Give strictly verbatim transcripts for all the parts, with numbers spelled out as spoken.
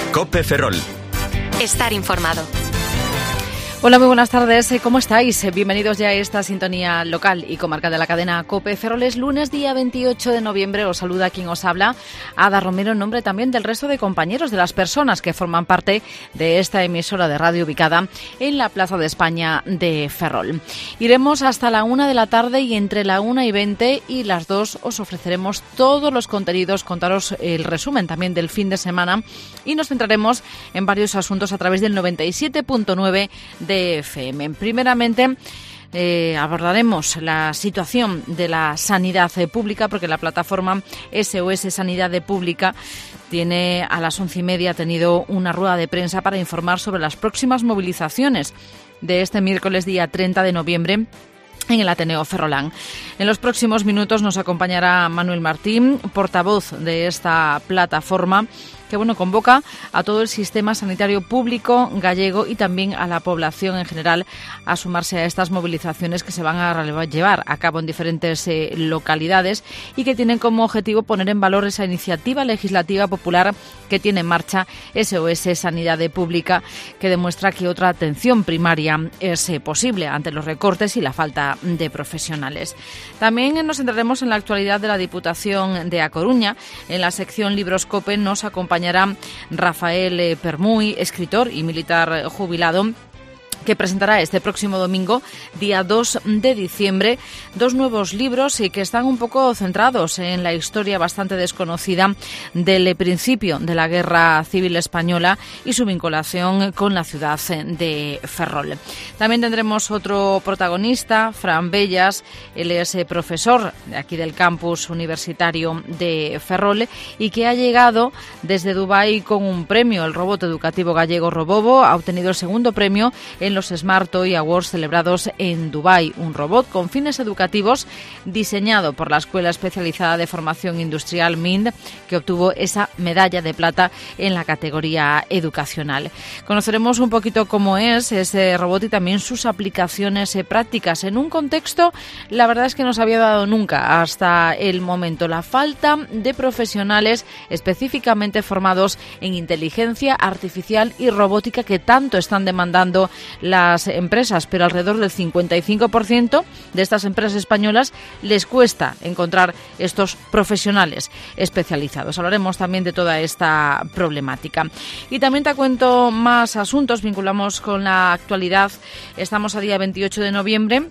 COPE Ferrol. Estar informado. Hola, muy buenas tardes. ¿Cómo estáis? Bienvenidos ya a esta sintonía local y comarcal de la cadena COPE Ferrol. Es lunes, día veintiocho de noviembre. Os saluda quien os habla, Ada Romero, en nombre también del resto de compañeros, de las personas que forman parte de esta emisora de radio ubicada en la Plaza de España de Ferrol. Iremos hasta la una de la tarde y entre la una y veinte y las dos os ofreceremos todos los contenidos, contaros el resumen también del fin de semana y nos centraremos en varios asuntos a través del noventa y siete punto nueve de F M. Primeramente, eh, abordaremos la situación de la sanidad pública, porque la plataforma S O S Sanidad Pública tiene a las once y media tenido una rueda de prensa para informar sobre las próximas movilizaciones de este miércoles día treinta de noviembre en el Ateneo Ferrolán. En los próximos minutos nos acompañará Manuel Martín, portavoz de esta plataforma, que bueno, convoca a todo el sistema sanitario público gallego y también a la población en general a sumarse a estas movilizaciones que se van a llevar a cabo en diferentes eh, localidades y que tienen como objetivo poner en valor esa iniciativa legislativa popular que tiene en marcha S O S Sanidad Pública, que demuestra que otra atención primaria es eh, posible ante los recortes y la falta de profesionales. También nos centraremos en la actualidad de la Diputación de A Coruña. En la sección Libros COPE nos acompaña Rafael Permuy, escritor y militar jubilado, que presentará este próximo domingo, día dos de diciembre, dos nuevos libros y que están un poco centrados en la historia bastante desconocida del principio de la Guerra Civil Española y su vinculación con la ciudad de Ferrol. También tendremos otro protagonista, Fran Bellas. Él es profesor de aquí del campus universitario de Ferrol y que ha llegado desde Dubái con un premio, el robot educativo gallego Robobo. Ha obtenido el segundo premio en los Smart Toy Awards celebrados en Dubái, un robot con fines educativos diseñado por la Escuela Especializada de Formación Industrial M I N D, que obtuvo esa medalla de plata en la categoría educacional. Conoceremos un poquito cómo es ese robot y también sus aplicaciones prácticas en un contexto, la verdad es que no se había dado nunca hasta el momento, la falta de profesionales específicamente formados en inteligencia artificial y robótica que tanto están demandando las empresas, pero alrededor del cincuenta y cinco por ciento de estas empresas españolas les cuesta encontrar estos profesionales especializados. Hablaremos también de toda esta problemática. Y también te cuento más asuntos, vinculamos con la actualidad. Estamos a día veintiocho de noviembre.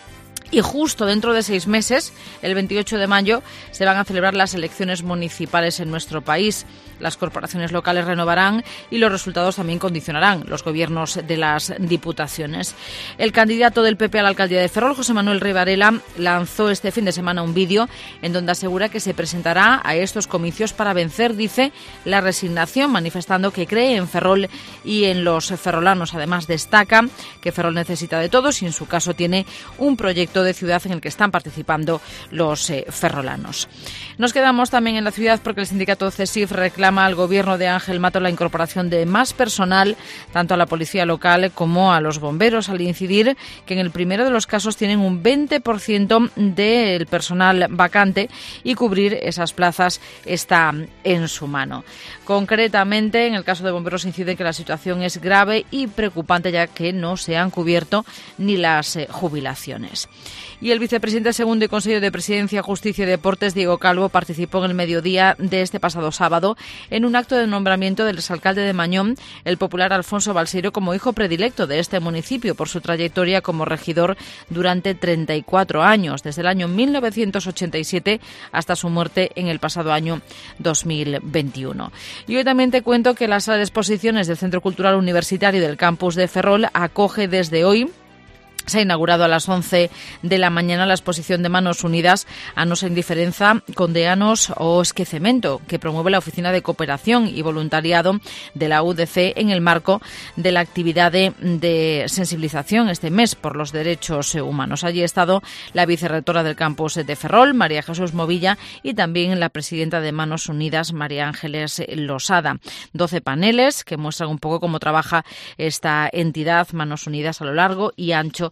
Y justo dentro de seis meses, el veintiocho de mayo, se van a celebrar las elecciones municipales en nuestro país. Las corporaciones locales renovarán y los resultados también condicionarán los gobiernos de las diputaciones. El candidato del P P a la alcaldía de Ferrol, José Manuel Rey Varela, lanzó este fin de semana un vídeo en donde asegura que se presentará a estos comicios para vencer, dice, la resignación, manifestando que cree en Ferrol y en los ferrolanos. Además, destaca que Ferrol necesita de todos y en su caso tiene un proyecto de ciudad en el que están participando los eh, ferrolanos. Nos quedamos también en la ciudad porque el sindicato CESIF reclama al gobierno de Ángel Mato la incorporación de más personal, tanto a la policía local como a los bomberos, al incidir que en el primero de los casos tienen un veinte por ciento del personal vacante y cubrir esas plazas está en su mano. Concretamente, en el caso de bomberos incide que la situación es grave y preocupante, ya que no se han cubierto ni las eh, jubilaciones. Y el vicepresidente segundo y consejero de Presidencia, Justicia y Deportes, Diego Calvo, participó en el mediodía de este pasado sábado en un acto de nombramiento del exalcalde de Mañón, el popular Alfonso Balseiro, como hijo predilecto de este municipio por su trayectoria como regidor durante treinta y cuatro años, desde el año mil novecientos ochenta y siete hasta su muerte en el pasado año dos mil veintiuno. Y hoy también te cuento que la sala de exposiciones del Centro Cultural Universitario del campus de Ferrol acoge desde hoy. Se ha inaugurado a las once de la mañana la exposición de Manos Unidas, Anos en Diferenza, Condeanos o Esquecemento, que promueve la Oficina de Cooperación y Voluntariado de la U D C en el marco de la actividad de, de sensibilización este mes por los derechos humanos. Allí ha estado la vicerrectora del campus de Ferrol, María Jesús Movilla, y también la presidenta de Manos Unidas, María Ángeles Losada. Doce paneles que muestran un poco cómo trabaja esta entidad, Manos Unidas, a lo largo y ancho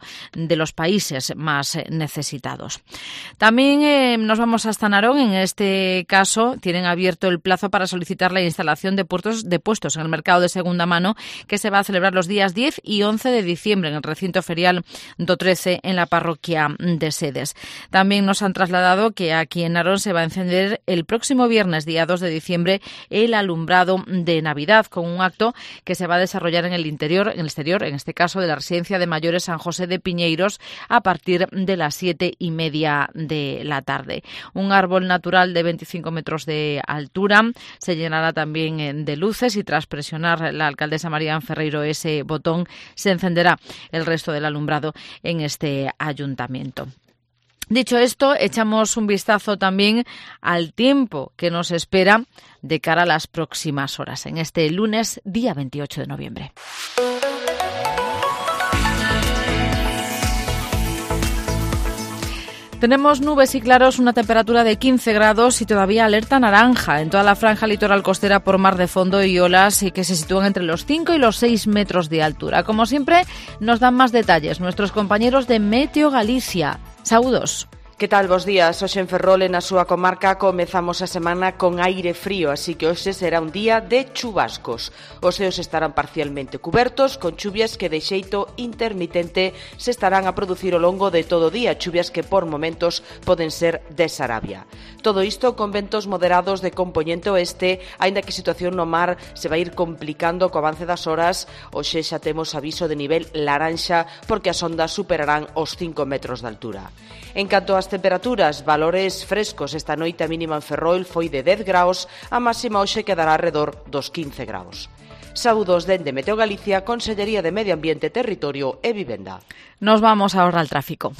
de los países más necesitados. También eh, nos vamos hasta Narón. En este caso tienen abierto el plazo para solicitar la instalación de puestos, de puestos en el mercado de segunda mano, que se va a celebrar los días diez y once de diciembre en el recinto ferial do trece en la parroquia de Sedes. También nos han trasladado que aquí en Narón se va a encender el próximo viernes, día dos de diciembre, el alumbrado de Navidad, con un acto que se va a desarrollar en el interior, en el exterior, en este caso de la Residencia de Mayores San José de Piñeiros, a partir de las siete y media de la tarde. Un árbol natural de veinticinco metros de altura se llenará también de luces y tras presionar la alcaldesa María Ferreiro ese botón se encenderá el resto del alumbrado en este ayuntamiento. Dicho esto, echamos un vistazo también al tiempo que nos espera de cara a las próximas horas, en este lunes, día veintiocho de noviembre. Tenemos nubes y claros, una temperatura de quince grados y todavía alerta naranja en toda la franja litoral costera por mar de fondo y olas y que se sitúan entre los cinco y los seis metros de altura. Como siempre, nos dan más detalles nuestros compañeros de Meteo Galicia. Saúdos. Que tal, bos días? Hoxe en Ferrol, na súa comarca, comezamos a semana con aire frío, así que hoxe será un día de chubascos. Os ceos estarán parcialmente cubertos, con chuvias que de xeito intermitente se estarán a producir ao longo de todo o día, chuvias que por momentos poden ser de Sarabia. Todo isto con ventos moderados de compoñente oeste, aínda que a situación no mar se vai ir complicando co avance das horas. Hoxe xa temos aviso de nivel laranxa porque as ondas superarán os cinco metros de altura. En canto ás temperaturas, valores frescos. Esta noite a mínima en Ferrol foi de dez graus, a máxima hoxe quedará arredor dos quince graus. Saúdos dende Meteo Galicia, Consellería de Medio Ambiente, Territorio e Vivenda. Nos vamos ahora al tráfico.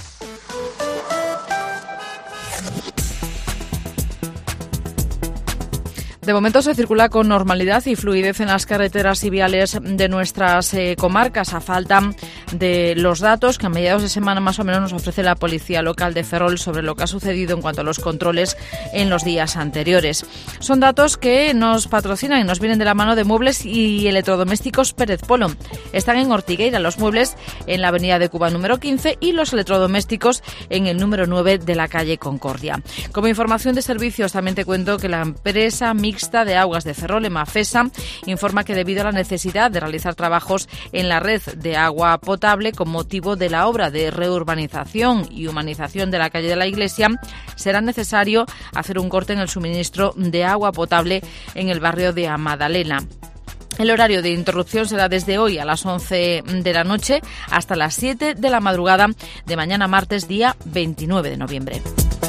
De momento se circula con normalidad y fluidez en las carreteras y viales de nuestras eh, comarcas, a falta de los datos que a mediados de semana más o menos nos ofrece la Policía Local de Ferrol sobre lo que ha sucedido en cuanto a los controles en los días anteriores. Son datos que nos patrocinan y nos vienen de la mano de Muebles y Electrodomésticos Pérez Polo. Están en Ortigueira los muebles en la Avenida de Cuba número quince y los electrodomésticos en el número nueve de la calle Concordia. Como información de servicios también te cuento que la empresa Mixta de Aguas de Ferrol, Emafesa, informa que debido a la necesidad de realizar trabajos en la red de agua potable con motivo de la obra de reurbanización y humanización de la calle de la Iglesia, será necesario hacer un corte en el suministro de agua potable en el barrio de Amadalena. El horario de interrupción será desde hoy a las once de la noche hasta las siete de la madrugada de mañana martes, día veintinueve de noviembre.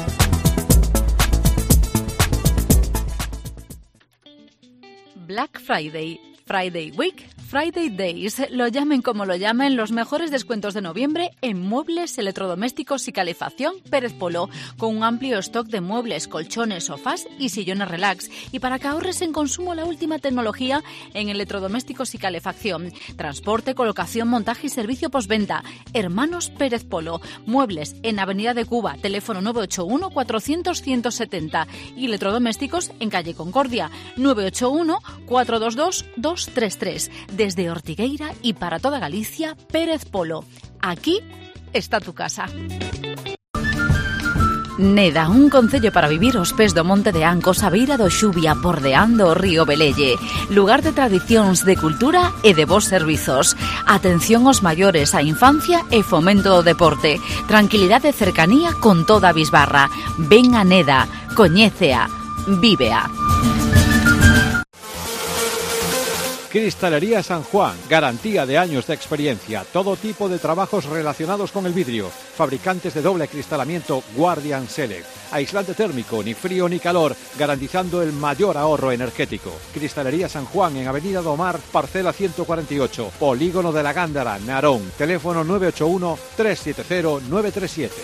Black Friday, Friday Week, Friday Days, lo llamen como lo llamen, los mejores descuentos de noviembre en muebles, electrodomésticos y calefacción Pérez Polo, con un amplio stock de muebles, colchones, sofás y sillones relax. Y para que ahorres en consumo, la última tecnología en electrodomésticos y calefacción, transporte, colocación, montaje y servicio postventa. Hermanos Pérez Polo, muebles en Avenida de Cuba, teléfono nueve ocho uno, cuatrocientos, ciento setenta y electrodomésticos en calle Concordia, nueve ocho uno, cuatro dos dos, dos tres tres. Desde Ortigueira y para toda Galicia, Pérez Polo. Aquí está tu casa. Neda, un concello para vivir aos pés do Monte de Ancos, a beira do Xubia, bordeando o río Velelle. Lugar de tradicións, de cultura e de bons servizos. Atención aos maiores, a infancia e fomento do deporte. Tranquilidade e cercanía con toda a bisbarra. Ven a Neda, coñécea, vívea. Cristalería San Juan, garantía de años de experiencia, todo tipo de trabajos relacionados con el vidrio, fabricantes de doble acristalamiento Guardian Select, aislante térmico, ni frío ni calor, garantizando el mayor ahorro energético. Cristalería San Juan en Avenida do Mar, parcela ciento cuarenta y ocho, Polígono de la Gándara, Narón, teléfono nueve ocho uno, tres siete cero, nueve tres siete.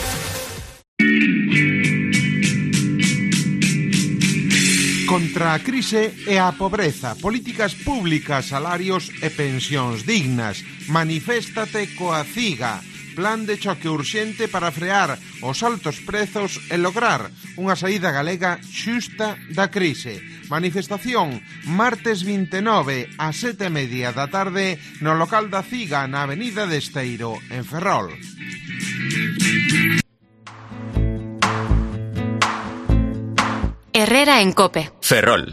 Contra a crise e a pobreza, políticas públicas, salarios e pensións dignas. Maniféstate coa CIGA. Plan de choque urxente para frear os altos prezos e lograr unha saída galega xusta da crise. Manifestación martes vinte e nove a sete e media da tarde no local da Ciga na avenida de Esteiro, en Ferrol. Herrera en COPE. Ferrol.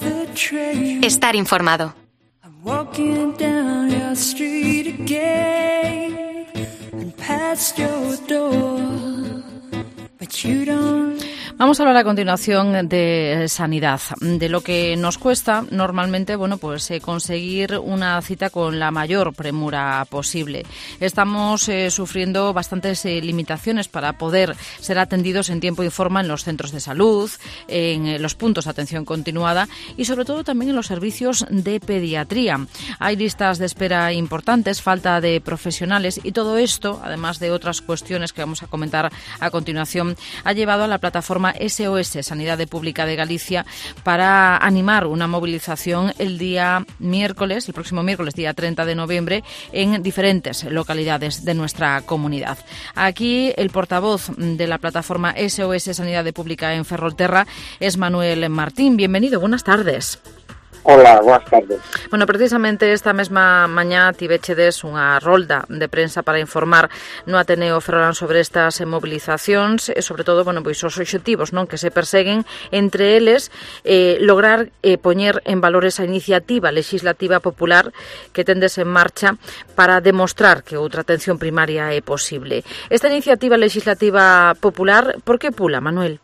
Estar informado. Walking down your street again and past your door, but you don't. Vamos a hablar a continuación de sanidad, de lo que nos cuesta normalmente, bueno, pues eh, conseguir una cita con la mayor premura posible. Estamos eh, sufriendo bastantes eh, limitaciones para poder ser atendidos en tiempo y forma en los centros de salud, en eh, los puntos de atención continuada y sobre todo también en los servicios de pediatría. Hay listas de espera importantes, falta de profesionales y todo esto, además de otras cuestiones que vamos a comentar a continuación, ha llevado a la plataforma S O S, Sanidade Pública de Galicia, para animar una movilización el día miércoles, el próximo miércoles, día treinta de noviembre, en diferentes localidades de nuestra comunidad. Aquí el portavoz de la plataforma S O S Sanidade Pública en Ferrolterra es Manuel Martín. Bienvenido, buenas tardes. Hola, boas tardes. Bueno, precisamente esta mesma mañá tivechedes unha rolda de prensa para informar no Ateneo Ferrolán sobre estas mobilizacións e, sobre todo, bueno, pois os obxectivos, non, que se perseguen, entre eles eh, lograr eh, poñer en valor esa iniciativa legislativa popular que tendes en marcha para demostrar que outra atención primaria é posible. Esta iniciativa legislativa popular, por que pula, Manuel?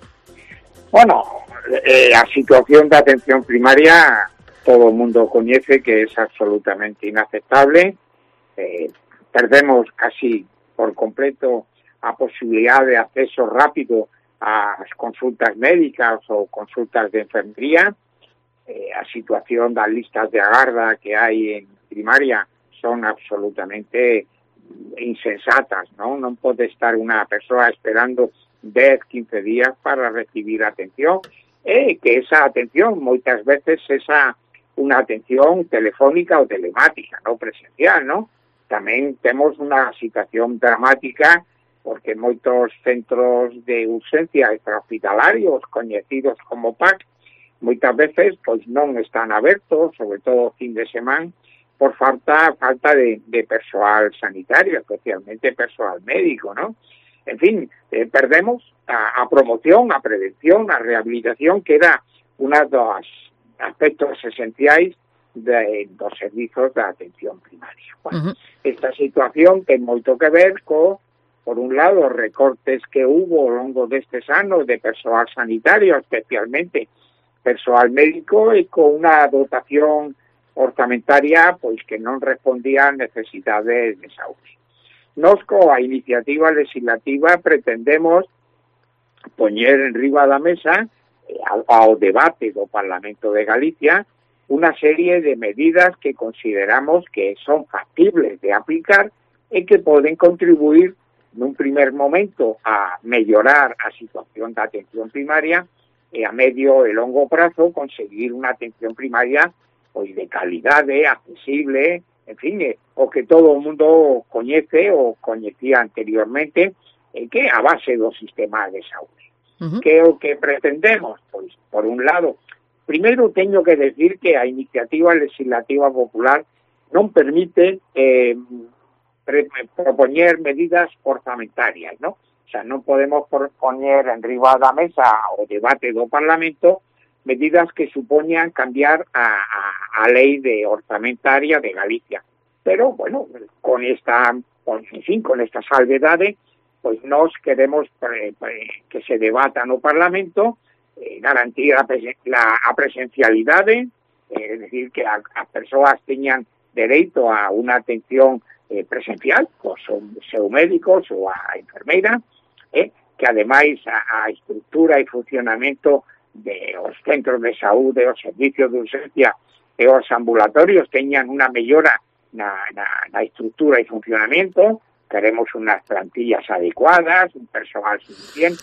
Bueno, Eh, a situación de atención primaria todo o mundo coñece que es absolutamente inaceptable. Eh, perdemos casi por completo a posibilidad de acceso rápido ás consultas médicas ou consultas de enfermería. Eh, a situación das listas de agarda que hai en primaria son absolutamente insensatas, non? Non pode estar unha persoa esperando dez, quince días para recibir atención. E que esa atención moitas veces esa unha atención telefónica ou telemática, non presencial, non? Tamén temos unha situación dramática porque moitos centros de urgencia extrahospitalarios coñecidos como P A C moitas veces pois non están abertos, sobre todo fin de semana, por falta falta de, de persoal sanitario, especialmente persoal médico, non? En fin, eh, perdemos a, a promoción, a prevención, a rehabilitación, que era unha dos aspectos esenciais de, dos servizos de atención primaria. Bueno, uh-huh. Esta situación ten moito que ver co, por un lado, os recortes que hubo ao longo destes anos de persoal sanitario, especialmente persoal médico, e con unha dotación orzamentaria pois que non respondía a necesidades de saúde. Nos, coa iniciativa legislativa, pretendemos poñer en riba da mesa eh, ao, ao debate do Parlamento de Galicia unha serie de medidas que consideramos que son factibles de aplicar e que poden contribuir nun primer momento a mellorar a situación da atención primaria e a medio e longo prazo conseguir unha atención primaria pois de calidade, accesible, en fin, eh, o que todo o mundo coñece ou coñecía anteriormente, eh, que é a base do sistema de saúde. Uh-huh. Que é o que pretendemos? Pois, por un lado, primeiro teño que decir que a iniciativa legislativa popular non permite eh, pre- propoñer medidas orzamentarias, ¿no? O sea, non podemos poñer en riba da mesa o debate do Parlamento medidas que supoñan cambiar a, a, a lei de orzamentaria de Galicia. Pero, bueno, con esta, con, en fin, con esta salvedade, pois nós queremos pre, pre, que se debata no Parlamento, eh, garantir a, presen, la, a presencialidade, eh, es decir, que a, as persoas teñan dereito a unha atención eh, presencial, co seu, seu médico, ou a enfermeira, eh, que ademais a, a estrutura e funcionamento de os centros de saúde, os servicios de urgencia e os ambulatorios teñan unha mellora na, na, na estrutura e funcionamento. Queremos unhas plantillas adecuadas, un persoal suficiente,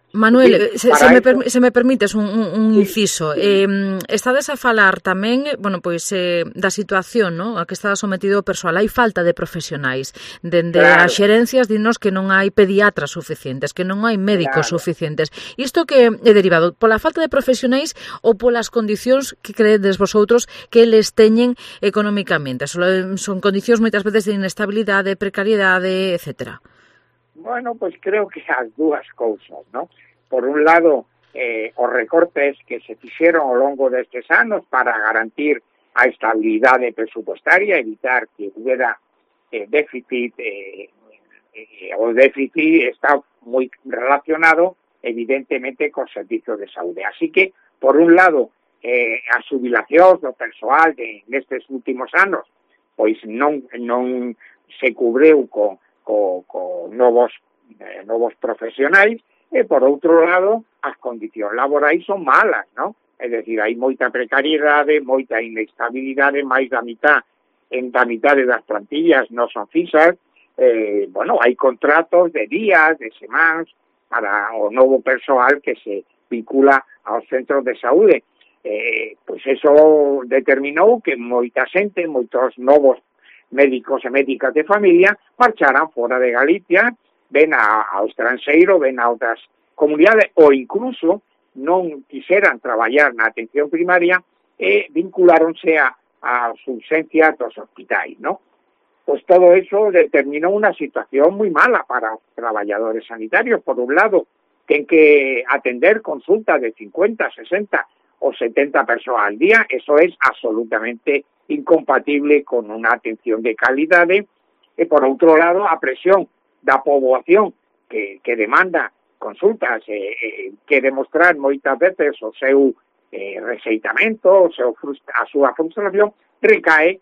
Manuel, Sí, se, se, me per, se me permites un, un, un sí, inciso. Sí. Eh, estades a falar tamén, bueno, pois eh, da situación, ¿no?, a que está sometido o persoal. Hai falta de profesionais. Dende Claro. as xerencias dinos que non hai pediatras suficientes, que non hai médicos Claro. suficientes. Isto que é derivado pola falta de profesionais ou polas condicións que credes vosotros que les teñen económicamente? Son, son condicións moitas veces de inestabilidade, precariedade, etcétera. Bueno, pues creo que as dúas cousas, ¿no? Por un lado, eh, os recortes que se fixeron ao longo destes anos para garantir a estabilidade presupuestaria, evitar que hubiera eh, déficit, eh, eh, o déficit está moi relacionado evidentemente con servicios de saúde. Así que, por un lado, eh, as xubilacións do persoal de nestes últimos anos, pois non non se cubreu con co, co novos eh, novos profesionais, e por outro lado as condicións laborais son malas, ¿no? É dicir, hai moita precariedade, moita inestabilidade, máis da mitad, en da mitade das plantillas non son fixas, eh, bueno, hai contratos de días, de semanas, para o novo persoal que se vincula aos centros de saúde. Eh, pois eso determinou que moita xente, moitos novos médicos e médicas de familia marcharan fora de Galicia, ven a, ao estranxeiro, ven a outras comunidades, ou incluso non quixeran traballar na atención primaria e vinculáronse a, a urgencias dos hospitais, ¿no? Pues todo eso determinó una situación muy mala para os traballadores sanitarios. Por un lado, ten que atender consultas de cincuenta, sesenta o setenta persoas al día. Eso es absolutamente incompatible con unha atención de calidade, e por outro lado a presión da poboación que, que demanda consultas eh, eh, que demostrar moitas veces o seu eh, rexeitamento, o seu frustra, a súa frustración recae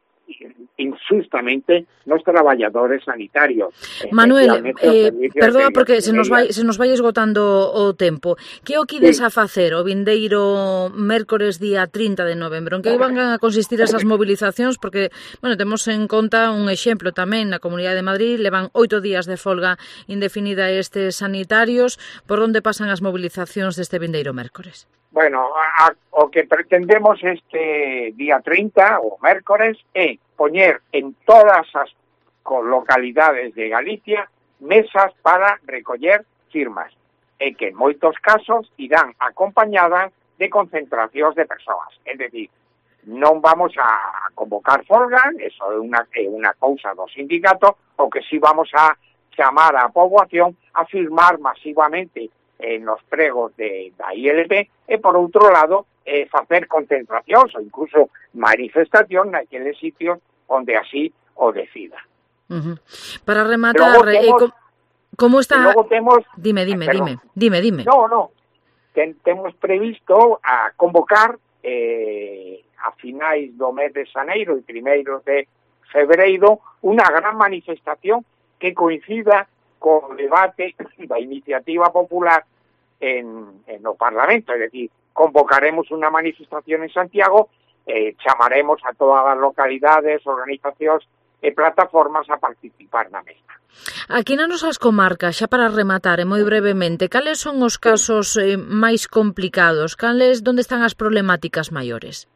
injustamente nos traballadores sanitarios. Manuel, eh, perdoa porque se nos vai se nos vai esgotando o tempo. Que o quides sí. a facer o vindeiro mércores día trinta de novembro? En que van a consistir esas movilizacións? Porque, bueno, temos en conta un exemplo tamén na Comunidade de Madrid, levan oito días de folga indefinida estes sanitarios. Por onde pasan as movilizacións deste vindeiro mércores? Bueno, a, a, o que pretendemos este día trinta, o mércores, é poñer en todas as localidades de Galicia mesas para recoller firmas, e que en moitos casos irán acompañadas de concentracións de persoas. É dicir, non vamos a convocar folga, eso é unha, é unha cousa do sindicato, o que sí vamos a chamar a poboación a firmar masivamente en los pregos de, da I L P, e por outro lado eh, facer concentracións ou incluso manifestación naqueles sitios onde así o decida. Uh-huh. Para rematar, temos, eh, com, como está... Temos, dime, dime, eh, dime, dime, dime. No, no, Ten, temos previsto a convocar eh, a finais do mes de xaneiro e primeiros de febreiro unha gran manifestación que coincida co debate da iniciativa popular en, en o Parlamento. É dicir, convocaremos unha manifestación en Santiago, eh, chamaremos a todas as localidades, organizacións e plataformas a participar na mesma. Aquí nas nosas comarcas, xa para rematar, e moi brevemente, cales son os casos eh, máis complicados? Cales, donde están as problemáticas maiores?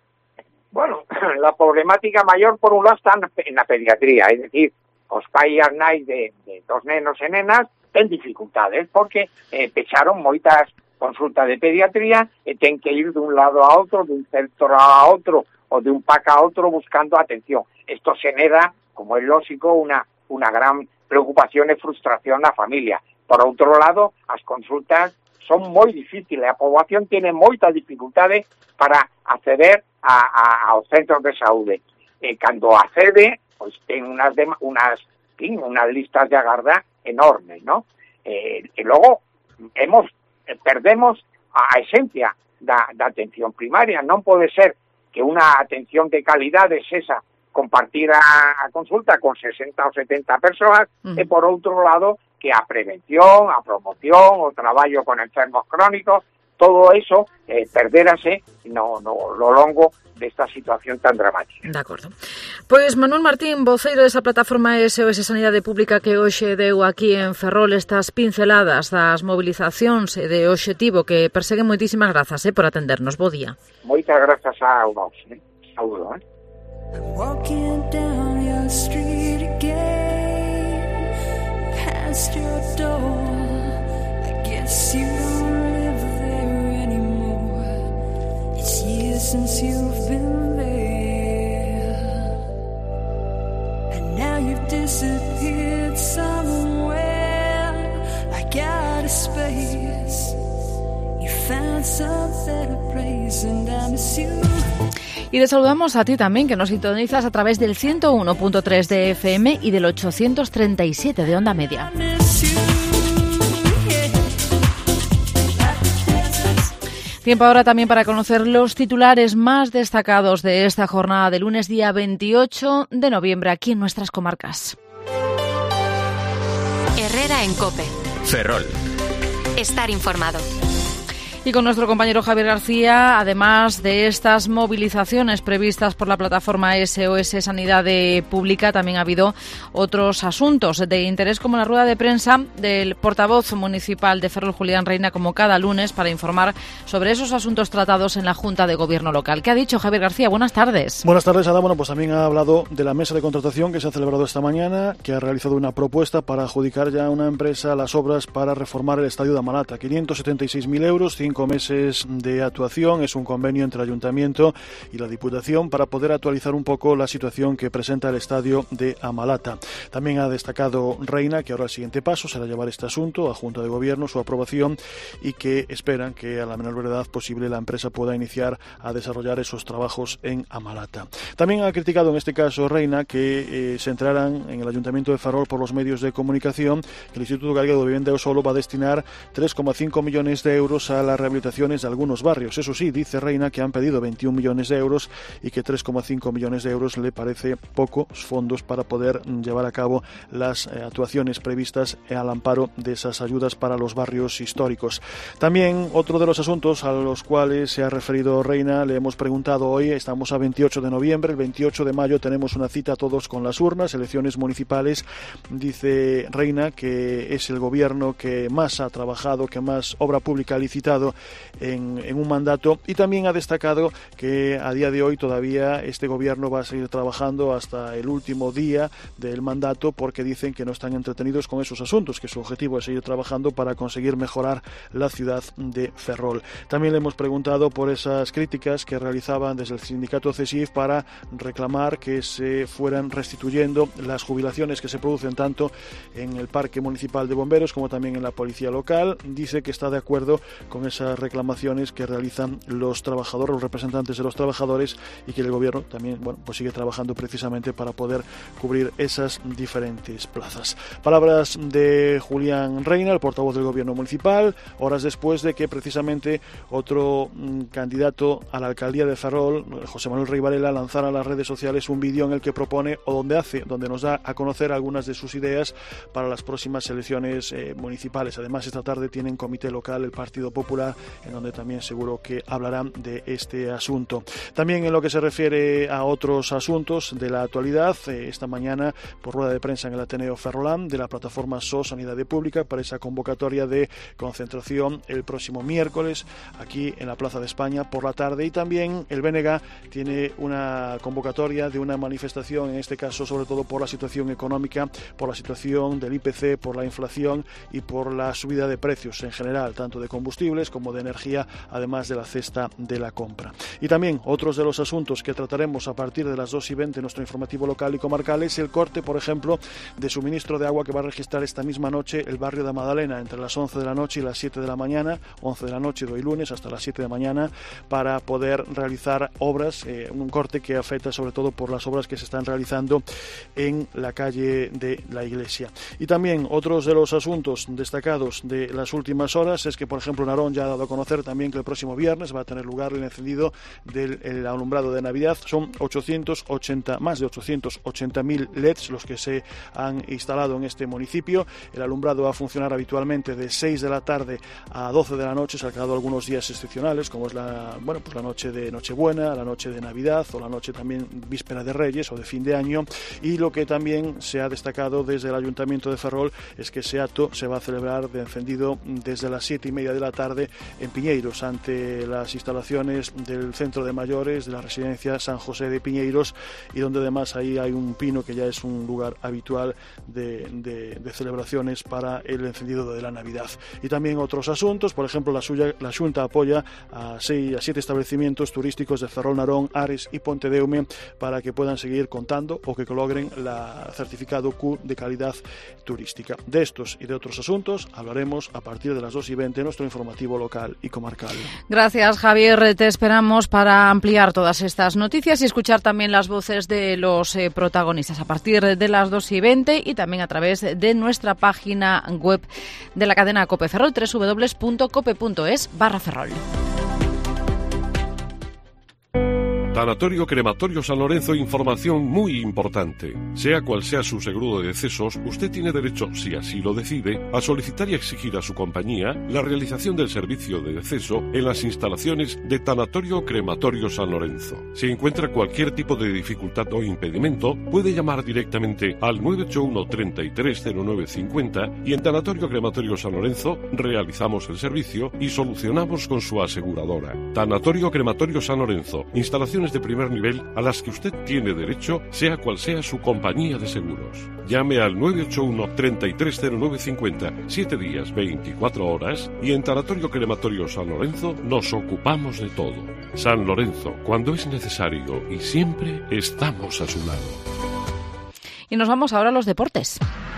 Bueno, la problemática maior, por un lado, está na, na pediatría, é dicir, os pais e as nais de, de dos nenos e nenas ten dificultades, porque eh, pecharon moitas consultas de pediatría e ten que ir dun lado a outro, dun centro a outro, ou de un P A C a outro buscando atención. Isto genera, como é lógico, unha, unha gran preocupación e frustración na familia. Por outro lado, as consultas son moi difíciles, a poboación tiene moita dificultade para acceder a, a, aos centros de saúde. E cando accede, pois ten unas, de, unas, tin, unas listas de agarda enormes, ¿no? Eh, e logo, hemos, eh, perdemos a, a esencia da, da atención primaria. Non pode ser que unha atención de calidade esa compartir a, a consulta con sesenta ou setenta persoas, mm. e por outro lado, que a prevención, a promoción, o traballo con enfermos crónicos, todo eso eh, perdérase no, no lo longo desta situación tan dramática. De acordo. Pois Manuel Martín, voceiro desa plataforma S O S Sanidade Pública que hoxe deu aquí en Ferrol estas pinceladas das mobilizacións e de obxectivo que perseguen, moitísimas grazas eh, por atendernos. Bo día. Moitas grazas a vos. Eh? Saúdo. Eh? I'm walking down your street again, past your door. I guess you don't live there anymore. It's years since you've been there, and now you've disappeared somewhere. Like out of space, you found some better place, and I miss you. Y te saludamos a ti también, que nos sintonizas a través del ciento uno punto tres de F M y del ochocientos treinta y siete de onda media. Tiempo ahora también para conocer los titulares más destacados de esta jornada de lunes, día veintiocho de noviembre, aquí en nuestras comarcas. Herrera en COPE. Ferrol. Estar informado. Y con nuestro compañero Javier García, además de estas movilizaciones previstas por la plataforma S O S Sanidade Pública, también ha habido otros asuntos de interés, como la rueda de prensa del portavoz municipal de Ferrol, Julián Reina, como cada lunes, para informar sobre esos asuntos tratados en la Junta de Gobierno local. ¿Qué ha dicho Javier García? Buenas tardes. Buenas tardes, Ada. Bueno, pues también ha hablado de la mesa de contratación que se ha celebrado esta mañana, que ha realizado una propuesta para adjudicar ya a una empresa las obras para reformar el estadio de Amalata. quinientos setenta y seis mil euros, cinco meses de actuación. Es un convenio entre el Ayuntamiento y la Diputación para poder actualizar un poco la situación que presenta el estadio de Amalata. También ha destacado Reina que ahora el siguiente paso será llevar este asunto a Junta de Gobierno, su aprobación, y que esperan que a la menor brevedad posible la empresa pueda iniciar a desarrollar esos trabajos en Amalata. También ha criticado en este caso Reina que eh, se entraran en el Ayuntamiento de Ferrol por los medios de comunicación que el Instituto Gallego de Vivienda Eusolo va a destinar tres coma cinco millones de euros a la rehabilitación de algunos barrios. Eso sí, dice Reina que han pedido veintiún millones de euros y que tres coma cinco millones de euros le parece pocos fondos para poder llevar a cabo las eh, actuaciones previstas al amparo de esas ayudas para los barrios históricos. También otro de los asuntos a los cuales se ha referido Reina, le hemos preguntado hoy, estamos a veintiocho de noviembre, el veintiocho de mayo tenemos una cita todos con las urnas, elecciones municipales. Dice Reina que es el gobierno que más ha trabajado, que más obra pública ha licitado En, en un mandato, y también ha destacado que a día de hoy todavía este gobierno va a seguir trabajando hasta el último día del mandato, porque dicen que no están entretenidos con esos asuntos, que su objetivo es seguir trabajando para conseguir mejorar la ciudad de Ferrol. También le hemos preguntado por esas críticas que realizaban desde el sindicato C S I F para reclamar que se fueran restituyendo las jubilaciones que se producen tanto en el Parque Municipal de Bomberos como también en la Policía Local. Dice que está de acuerdo con esas reclamaciones que realizan los trabajadores, los representantes de los trabajadores, y que el gobierno también, bueno, pues sigue trabajando precisamente para poder cubrir esas diferentes plazas. Palabras de Julián Reina, el portavoz del gobierno municipal, horas después de que precisamente otro mmm, candidato a la alcaldía de Ferrol, José Manuel Rey Varela, lanzara a las redes sociales un vídeo en el que propone, o donde hace, donde nos da a conocer algunas de sus ideas para las próximas elecciones eh, municipales. Además, esta tarde tienen comité local el Partido Popular, en donde también seguro que hablarán de este asunto. También en lo que se refiere a otros asuntos de la actualidad, eh, esta mañana por rueda de prensa en el Ateneo Ferrolán de la plataforma S O S Sanidade Pública para esa convocatoria de concentración el próximo miércoles aquí en la Plaza de España por la tarde, y también el B N G tiene una convocatoria de una manifestación, en este caso sobre todo por la situación económica, por la situación del I P C, por la inflación y por la subida de precios en general, tanto de combustibles como de energía, además de la cesta de la compra. Y también otros de los asuntos que trataremos a partir de las dos y veinte en nuestro informativo local y comarcal es el corte, por ejemplo, de suministro de agua que va a registrar esta misma noche el barrio de Madalena entre las once de la noche y las siete de la mañana, once de la noche de hoy lunes hasta las siete de la mañana, para poder realizar obras, eh, un corte que afecta sobre todo por las obras que se están realizando en la calle de la Iglesia. Y también otros de los asuntos destacados de las últimas horas es que, por ejemplo, Narón ya ha dado a conocer también que el próximo viernes va a tener lugar el encendido del el alumbrado de Navidad. Son ochocientos ochenta, más de ochocientos ochenta mil L E Ds los que se han instalado en este municipio. El alumbrado va a funcionar habitualmente de seis de la tarde a doce de la noche, saltado algunos días excepcionales, como es la, bueno, pues la noche de Nochebuena, la noche de Navidad o la noche también víspera de Reyes o de fin de año. Y lo que también se ha destacado desde el Ayuntamiento de Ferrol es que ese acto se va a celebrar de encendido desde las siete y media de la tarde en Piñeiros, ante las instalaciones del Centro de Mayores de la Residencia San José de Piñeiros, y donde además ahí hay un pino que ya es un lugar habitual de, de, de celebraciones para el encendido de la Navidad. Y también otros asuntos, por ejemplo, la, suya, la Xunta apoya a, seis, a siete establecimientos turísticos de Ferrol, Narón, Ares y Pontedeume para que puedan seguir contando o que logren la certificado Q de calidad turística. De estos y de otros asuntos hablaremos a partir de las dos y veinte en nuestro informativo local y comarcal. Gracias, Javier. Te esperamos para ampliar todas estas noticias y escuchar también las voces de los eh, protagonistas a partir de las dos y veinte y también a través de nuestra página web de la cadena COPE Ferrol, doble u doble u doble u punto cope punto es barra Ferrol. Tanatorio Crematorio San Lorenzo, información muy importante. Sea cual sea su seguro de decesos, usted tiene derecho, si así lo decide, a solicitar y exigir a su compañía la realización del servicio de deceso en las instalaciones de Tanatorio Crematorio San Lorenzo. Si encuentra cualquier tipo de dificultad o impedimento, puede llamar directamente al nueve ocho uno, treinta y tres, cero nueve cincuenta y en Tanatorio Crematorio San Lorenzo realizamos el servicio y solucionamos con su aseguradora. Tanatorio Crematorio San Lorenzo, instalaciones de primer nivel a las que usted tiene derecho, sea cual sea su compañía de seguros. Llame al nueve ocho uno, treinta y tres, cero nueve cincuenta, siete días, veinticuatro horas, y en Tanatorio Crematorio San Lorenzo nos ocupamos de todo. San Lorenzo, cuando es necesario y siempre estamos a su lado. Y nos vamos ahora a los deportes.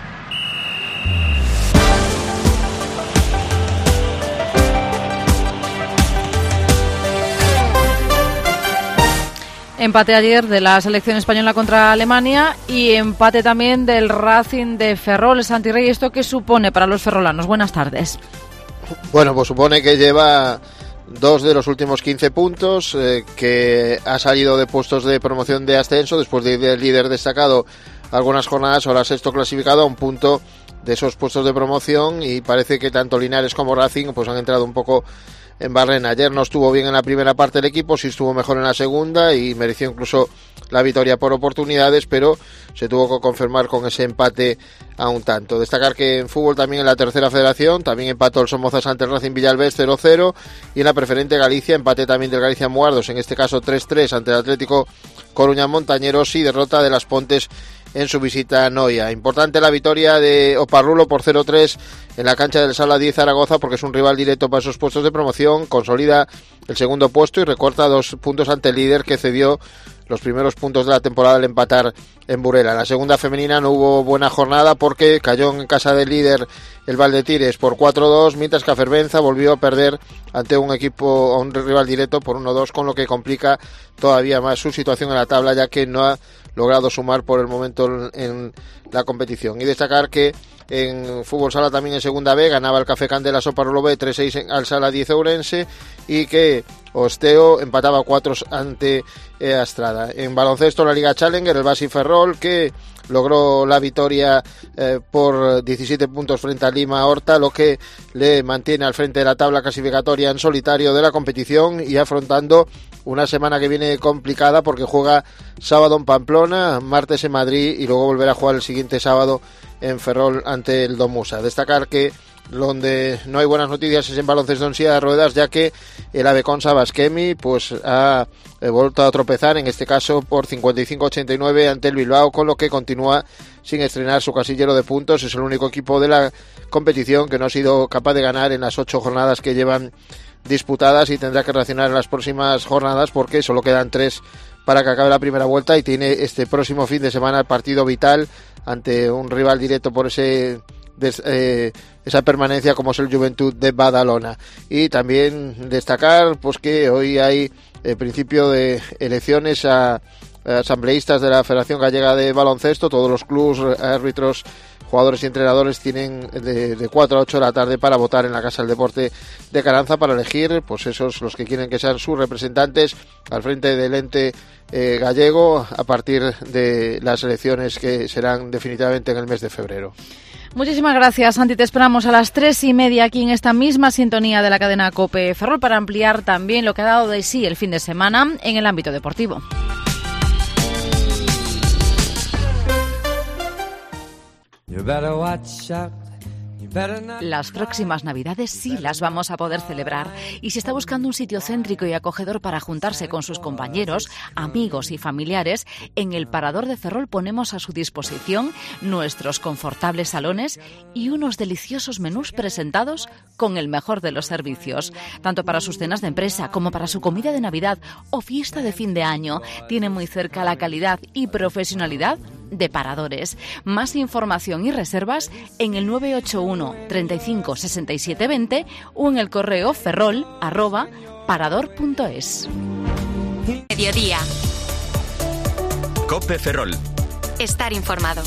Empate ayer de la selección española contra Alemania y empate también del Racing de Ferrol. Santi Rey, ¿esto qué supone para los ferrolanos? Buenas tardes. Bueno, pues supone que lleva dos de los últimos quince puntos, eh, que ha salido de puestos de promoción de ascenso después de ir del líder destacado algunas jornadas, ahora sexto clasificado a un punto de esos puestos de promoción, y parece que tanto Linares como Racing pues han entrado un poco en barrena. Ayer no estuvo bien en la primera parte del equipo, sí estuvo mejor en la segunda y mereció incluso la victoria por oportunidades, pero se tuvo que confirmar con ese empate a un tanto. Destacar que en fútbol también en la tercera federación también empató el Somozas ante el Racing Villalbés cero cero, y en la preferente Galicia empate también del Galicia Muardos, en este caso tres tres ante el Atlético Coruña Montañeros, y derrota de Las Pontes en su visita a Noia. Importante la victoria de Oparrulo por cero tres en la cancha del Sala diez Zaragoza, porque es un rival directo para esos puestos de promoción, consolida el segundo puesto y recorta dos puntos ante el líder, que cedió los primeros puntos de la temporada al empatar en Burela. En la segunda femenina no hubo buena jornada porque cayó en casa del líder el Valdetires por cuatro dos, mientras que Afervenza volvió a perder ante un equipo, a un rival directo por uno dos, con lo que complica todavía más su situación en la tabla, ya que no ha logrado sumar por el momento en la competición. Y destacar que en fútbol sala también en segunda B ganaba el Café Candela Oparrulo B tres seis al Sala diez Ourense, y que Osteo empataba cuatro ante eh, Astrada. En baloncesto la Liga Challenger, el Basi Ferrol, que logró la victoria eh, por diecisiete puntos frente a Lima Horta, lo que le mantiene al frente de la tabla clasificatoria en solitario de la competición, y afrontando una semana que viene complicada porque juega sábado en Pamplona, martes en Madrid y luego volverá a jugar el siguiente sábado en Ferrol ante el Domusa. Destacar que donde no hay buenas noticias es en baloncesto en silla de ruedas, ya que el Aveconsa Baskemi pues ha vuelto a tropezar, en este caso por cincuenta y cinco a ochenta y nueve ante el Bilbao, con lo que continúa sin estrenar su casillero de puntos. Es el único equipo de la competición que no ha sido capaz de ganar en las ocho jornadas que llevan disputadas, y tendrá que reaccionar en las próximas jornadas porque solo quedan tres para que acabe la primera vuelta, y tiene este próximo fin de semana el partido vital ante un rival directo por ese Des, eh, esa permanencia, como es el Juventud de Badalona. Y también destacar pues que hoy hay el principio de elecciones a, asambleístas de la Federación Gallega de Baloncesto. Todos los clubes, árbitros, jugadores y entrenadores tienen de, de cuatro a ocho de la tarde para votar en la Casa del Deporte de Caranza para elegir pues esos los que quieren que sean sus representantes al frente del ente eh, gallego a partir de las elecciones que serán definitivamente en el mes de febrero. Muchísimas gracias, Santi. Te esperamos a las tres y media aquí en esta misma sintonía de la cadena COPE Ferrol para ampliar también lo que ha dado de sí el fin de semana en el ámbito deportivo. Las próximas Navidades sí las vamos a poder celebrar y si está buscando un sitio céntrico y acogedor para juntarse con sus compañeros, amigos y familiares, en el Parador de Ferrol ponemos a su disposición nuestros confortables salones y unos deliciosos menús presentados con el mejor de los servicios. Tanto para sus cenas de empresa como para su comida de Navidad o fiesta de fin de año, tiene muy cerca la calidad y profesionalidad de Paradores. Más información y reservas en el nueve ocho uno, treinta y cinco, sesenta y siete, veinte o en el correo ferrol arroba parador punto es. Mediodía. COPE Ferrol. Estar informado.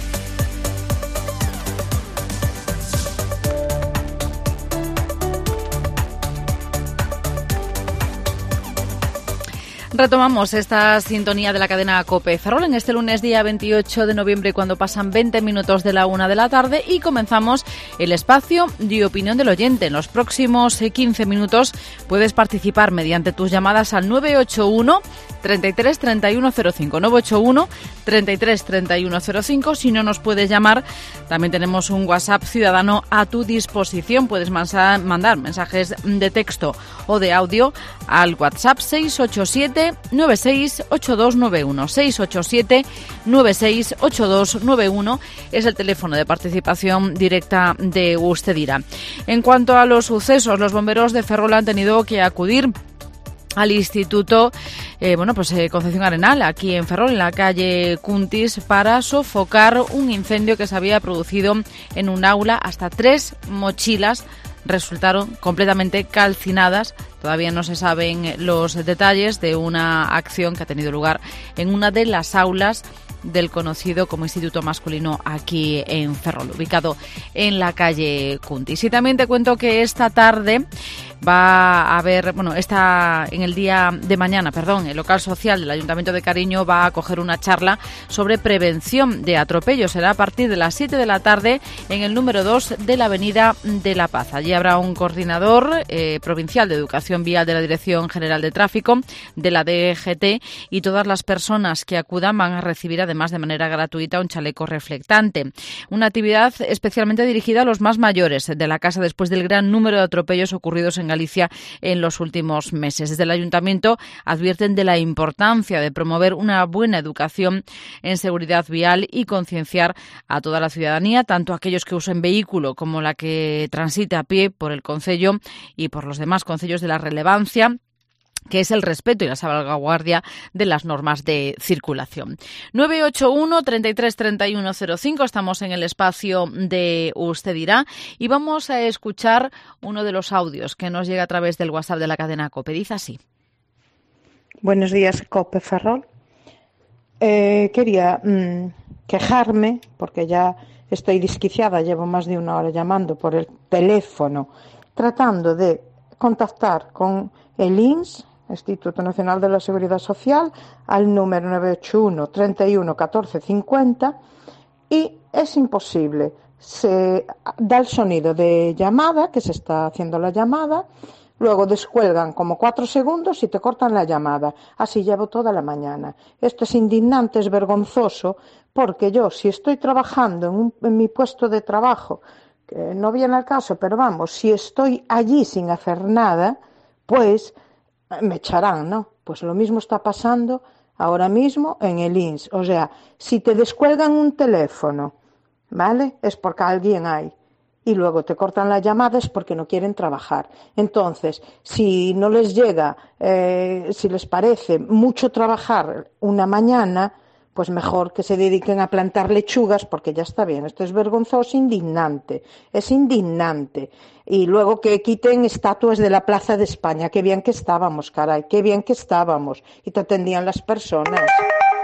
Retomamos esta sintonía de la cadena COPE Ferrol en este lunes día veintiocho de noviembre cuando pasan veinte minutos de la una de la tarde y comenzamos el espacio de opinión del oyente. En los próximos quince minutos puedes participar mediante tus llamadas al nueve ocho uno, treinta y tres, treinta y uno cero cinco, nueve ocho uno, treinta y tres, treinta y uno cero cinco. Si no nos puedes llamar, también tenemos un WhatsApp ciudadano a tu disposición. Puedes mandar mensajes de texto o de audio al WhatsApp seis ocho siete, nueve seis ocho dos nueve uno. seis ocho siete, nueve seis ocho dos nueve uno es el teléfono de participación directa de Ustedira. En cuanto a los sucesos, los bomberos de Ferrol han tenido que acudir al Instituto eh, bueno pues eh, Concepción Arenal, aquí en Ferrol, en la calle Cuntis, para sofocar un incendio que se había producido en un aula. Hasta tres mochilas resultaron completamente calcinadas. Todavía no se saben los detalles de una acción que ha tenido lugar en una de las aulas del conocido como Instituto Masculino aquí en Ferrol, ubicado en la calle Cuntis. Y también te cuento que esta tarde va a haber, bueno, esta, en el día de mañana, perdón, el local social del Ayuntamiento de Cariño va a acoger una charla sobre prevención de atropellos. Será a partir de las siete de la tarde en el número dos de la Avenida de la Paz. Allí habrá un coordinador eh, provincial de Educación Vial de la Dirección General de Tráfico, de la D G T, y todas las personas que acudan van a recibir además de manera gratuita un chaleco reflectante. Una actividad especialmente dirigida a los más mayores de la casa después del gran número de atropellos ocurridos en Galicia en los últimos meses. Desde el Ayuntamiento advierten de la importancia de promover una buena educación en seguridad vial y concienciar a toda la ciudadanía, tanto aquellos que usen vehículo como la que transite a pie por el concello y por los demás concellos, de la relevancia que es el respeto y la salvaguardia de las normas de circulación. nueve ocho uno, treinta y tres, treinta y uno cero cinco, estamos en el espacio de Usted Dirá y vamos a escuchar uno de los audios que nos llega a través del WhatsApp de la cadena COPE. Dice así. Buenos días, COPE Ferrol. Eh, quería mmm, quejarme, porque ya estoy desquiciada, llevo más de una hora llamando por el teléfono, tratando de contactar con el I N S, Instituto Nacional de la Seguridad Social, al número nueve ocho uno, treinta y uno, catorce cincuenta, y es imposible. Se da el sonido de llamada, que se está haciendo la llamada, luego descuelgan como cuatro segundos y te cortan la llamada. Así llevo toda la mañana. Esto es indignante, es vergonzoso, porque yo, si estoy trabajando en, un, en mi puesto de trabajo, que no viene al caso, pero vamos, si estoy allí sin hacer nada, pues me echarán, ¿no? Pues lo mismo está pasando ahora mismo en el I N S. O sea, si te descuelgan un teléfono, ¿vale? Es porque alguien hay. Y luego te cortan la llamada es porque no quieren trabajar. Entonces, si no les llega, eh, si les parece mucho trabajar una mañana, pues mejor que se dediquen a plantar lechugas, porque ya está bien. Esto es vergonzoso, indignante. Es indignante. Y luego que quiten estatuas de la Plaza de España. Qué bien que estábamos, caray. Qué bien que estábamos. Y te atendían las personas.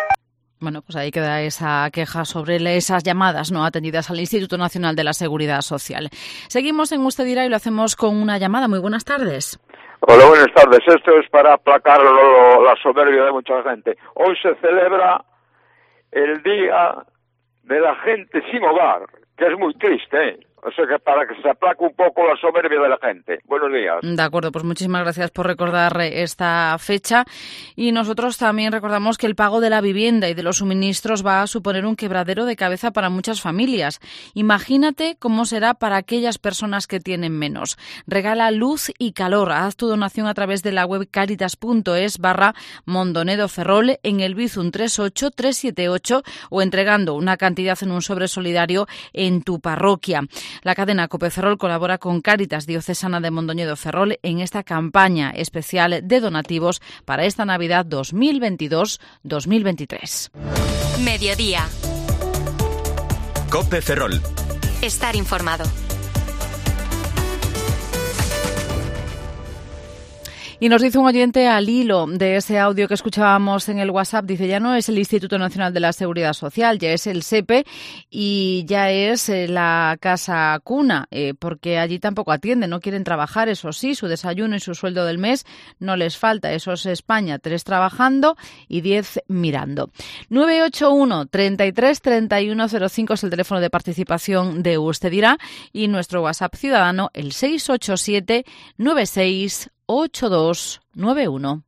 Bueno, pues ahí queda esa queja sobre esas llamadas no atendidas al Instituto Nacional de la Seguridad Social. Seguimos en Usted Dirá y lo hacemos con una llamada. Muy buenas tardes. Hola, buenas tardes. Esto es para aplacar lo, la soberbia de mucha gente. Hoy se celebra el Día de la Gente Sin Hogar, que es muy triste, ¿eh? O sea que para que se aplaque un poco la soberbia de la gente. Buenos días. De acuerdo, pues muchísimas gracias por recordar esta fecha. Y nosotros también recordamos que el pago de la vivienda y de los suministros va a suponer un quebradero de cabeza para muchas familias. Imagínate cómo será para aquellas personas que tienen menos. Regala luz y calor. Haz tu donación a través de la web caritas.es barra Mondonedo Ferrol en el Bizum tres ocho tres siete ocho o entregando una cantidad en un sobre solidario en tu parroquia. La cadena COPE Ferrol colabora con Cáritas Diocesana de Mondoñedo Ferrol en esta campaña especial de donativos para esta Navidad dos mil veintidós dos mil veintitrés. Mediodía. COPE Ferrol. Estar informado. Y nos dice un oyente al hilo de ese audio que escuchábamos en el WhatsApp, dice, ya no es el Instituto Nacional de la Seguridad Social, ya es el SEPE y ya es eh, la casa cuna, eh, porque allí tampoco atienden, no quieren trabajar, eso sí, su desayuno y su sueldo del mes no les falta, eso es España, tres trabajando y diez mirando. nueve ocho uno, treinta y tres, treinta y uno cero cinco es el teléfono de participación de Usted Dirá y nuestro WhatsApp ciudadano, el seis ocho siete, nueve seis ocho dos nueve uno.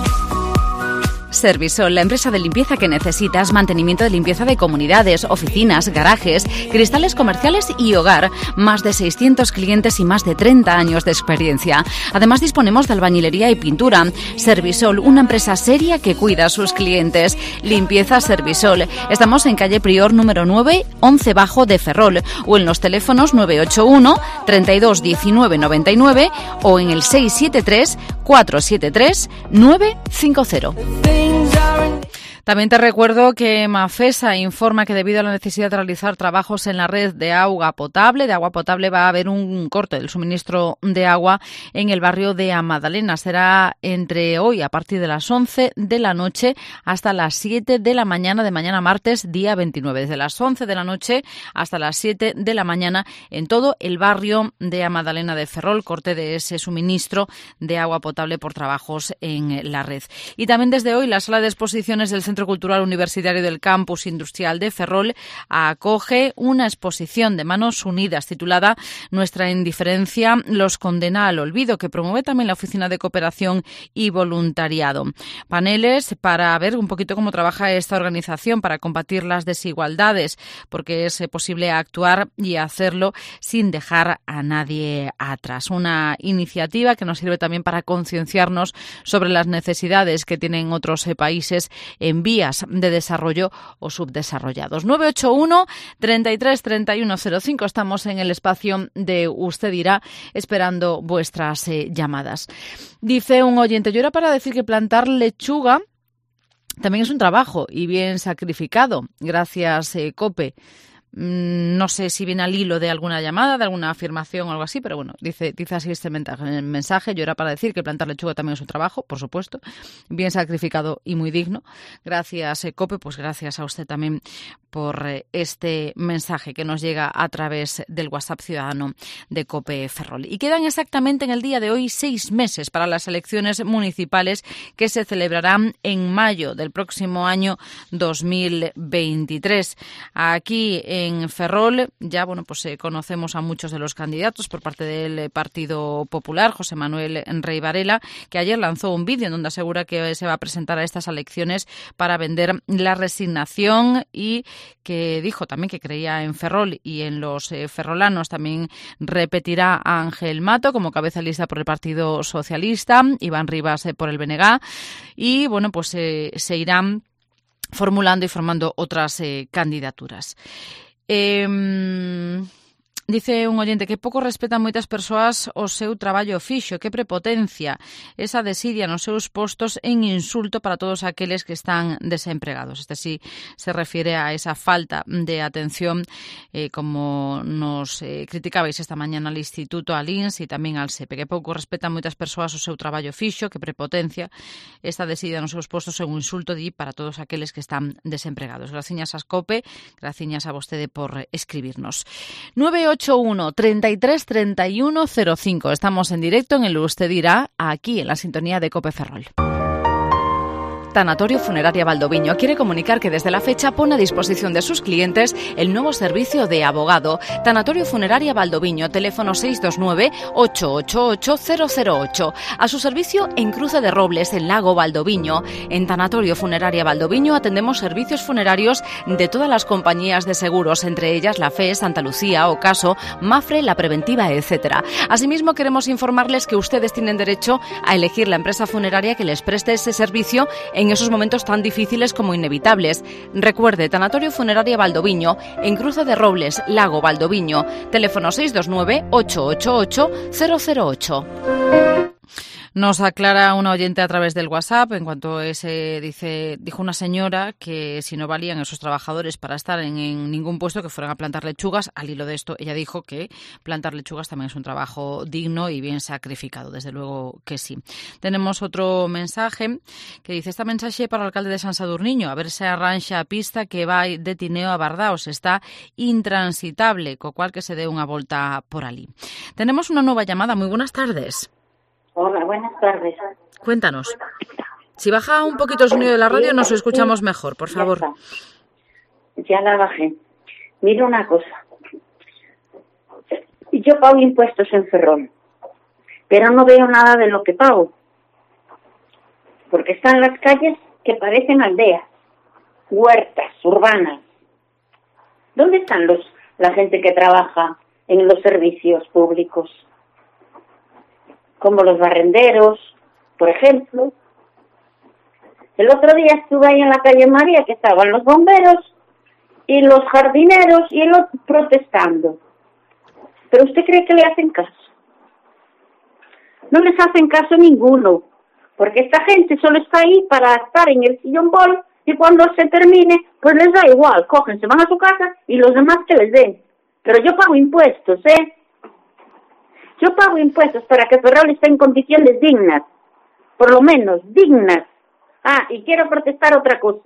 Servisol, la empresa de limpieza que necesitas, mantenimiento de limpieza de comunidades, oficinas, garajes, cristales comerciales y hogar. Más de seiscientos clientes y más de treinta años de experiencia. Además disponemos de albañilería y pintura. Servisol, una empresa seria que cuida a sus clientes. Limpieza Servisol. Estamos en calle Prior número nueve, once bajo de Ferrol o en los teléfonos nueve ocho uno, treinta y dos, diecinueve, noventa y nueve o en el seis siete tres, cuatro siete tres, nueve cinco cero. También te recuerdo que Mafesa informa que debido a la necesidad de realizar trabajos en la red de agua potable, de agua potable va a haber un corte del suministro de agua en el barrio de Amadalena. Será entre hoy a partir de las once de la noche hasta las siete de la mañana de mañana martes, día veintinueve. Desde las once de la noche hasta las siete de la mañana en todo el barrio de Amadalena de Ferrol, corte de ese suministro de agua potable por trabajos en la red. Y también desde hoy la sala de exposiciones del Centro Cultural Universitario del Campus Industrial de Ferrol acoge una exposición de Manos Unidas titulada Nuestra indiferencia los condena al olvido, que promueve también la Oficina de Cooperación y Voluntariado. Paneles para ver un poquito cómo trabaja esta organización para combatir las desigualdades, porque es posible actuar y hacerlo sin dejar a nadie atrás. Una iniciativa que nos sirve también para concienciarnos sobre las necesidades que tienen otros países en vías de desarrollo o subdesarrollados. nueve ocho uno, treinta y tres, treinta y uno cero cinco. Estamos en el espacio de Usted Dirá esperando vuestras eh, llamadas. Dice un oyente, yo era para decir que plantar lechuga también es un trabajo y bien sacrificado. Gracias, eh, COPE. No sé si viene al hilo de alguna llamada, de alguna afirmación o algo así, pero bueno, dice, dice así este mensaje. Yo era para decir que plantar lechuga también es un trabajo, por supuesto, bien sacrificado y muy digno. Gracias, COPE, pues gracias a usted también por este mensaje que nos llega a través del WhatsApp ciudadano de COPE Ferrol. Y quedan exactamente en el día de hoy seis meses para las elecciones municipales que se celebrarán en mayo del próximo año dos mil veintitrés. Aquí en Ferrol ya bueno pues eh, conocemos a muchos de los candidatos por parte del Partido Popular, José Manuel Rey Varela, que ayer lanzó un vídeo en donde asegura que se va a presentar a estas elecciones para vender la resignación y que dijo también que creía en Ferrol y en los eh, ferrolanos. También repetirá a Ángel Mato como cabeza de lista por el Partido Socialista, Iván Rivas eh, por el B N G y bueno pues eh, se irán formulando y formando otras eh, candidaturas. Eh, Dice un oyente que pouco respetan moitas persoas o seu traballo fixo, que prepotencia, esa desidia nos seus postos en insulto para todos aqueles que están desempregados. Este sí se refiere a esa falta de atención, eh, como nos eh, criticabais esta mañana al Instituto, al I N S e tamén al S E P, que pouco respetan moitas persoas o seu traballo fixo, que prepotencia esta desidia nos seus postos en un insulto di para todos aqueles que están desempregados. Graciñas a Scope, graciñas a vostede por escribirnos. nueve ocho uno, treinta y tres, treinta y uno, cero cinco. Estamos en directo en el Usted Dirá, aquí en la sintonía de Cope Ferrol. Tanatorio Funeraria Valdoviño quiere comunicar que desde la fecha pone a disposición de sus clientes el nuevo servicio de abogado. Tanatorio Funeraria Valdoviño, teléfono seis dos nueve, ocho ocho ocho, cero cero ocho. A su servicio en Cruce de Robles, en Lago Valdoviño. En Tanatorio Funeraria Valdoviño atendemos servicios funerarios de todas las compañías de seguros, entre ellas la F E, Santa Lucía, Ocaso, Mafre, La Preventiva, etcétera. Asimismo, queremos informarles que ustedes tienen derecho a elegir la empresa funeraria que les preste ese servicio en esos momentos tan difíciles como inevitables. Recuerde, Tanatorio Funeraria Valdoviño, en Cruce de Robles, Lago Valdoviño, teléfono seis dos nueve, ocho ocho ocho, cero cero ocho. Nos aclara una oyente a través del WhatsApp, en cuanto ese dice, dijo una señora que si no valían esos trabajadores para estar en, en ningún puesto, que fueran a plantar lechugas. Al hilo de esto, ella dijo que plantar lechugas también es un trabajo digno y bien sacrificado, desde luego que sí. Tenemos otro mensaje que dice, esta mensaje para el alcalde de San Sadurniño, a ver se arranxa a pista que vai de Tineo a Bardaos, está intransitable, co cual que se dé unha volta por ali. Tenemos una nueva llamada, muy buenas tardes. Hola, buenas tardes. Cuéntanos. Si baja un poquito el sonido de la radio, nos escuchamos mejor, por favor. Ya, ya la bajé. Mira una cosa. Yo pago impuestos en Ferrol, pero no veo nada de lo que pago. Porque están las calles que parecen aldeas, huertas urbanas. ¿Dónde están los la gente que trabaja en los servicios públicos? Como los barrenderos, por ejemplo. El otro día estuve ahí en la calle María, que estaban los bomberos y los jardineros y el otro protestando. ¿Pero usted cree que le hacen caso? No les hacen caso ninguno, porque esta gente solo está ahí para estar en el sillón bol y cuando se termine, pues les da igual, cogen, se van a su casa y los demás que les den. Pero yo pago impuestos, ¿eh? Yo pago impuestos para que Ferrol esté en condiciones dignas, por lo menos dignas. Ah, y quiero protestar otra cosa.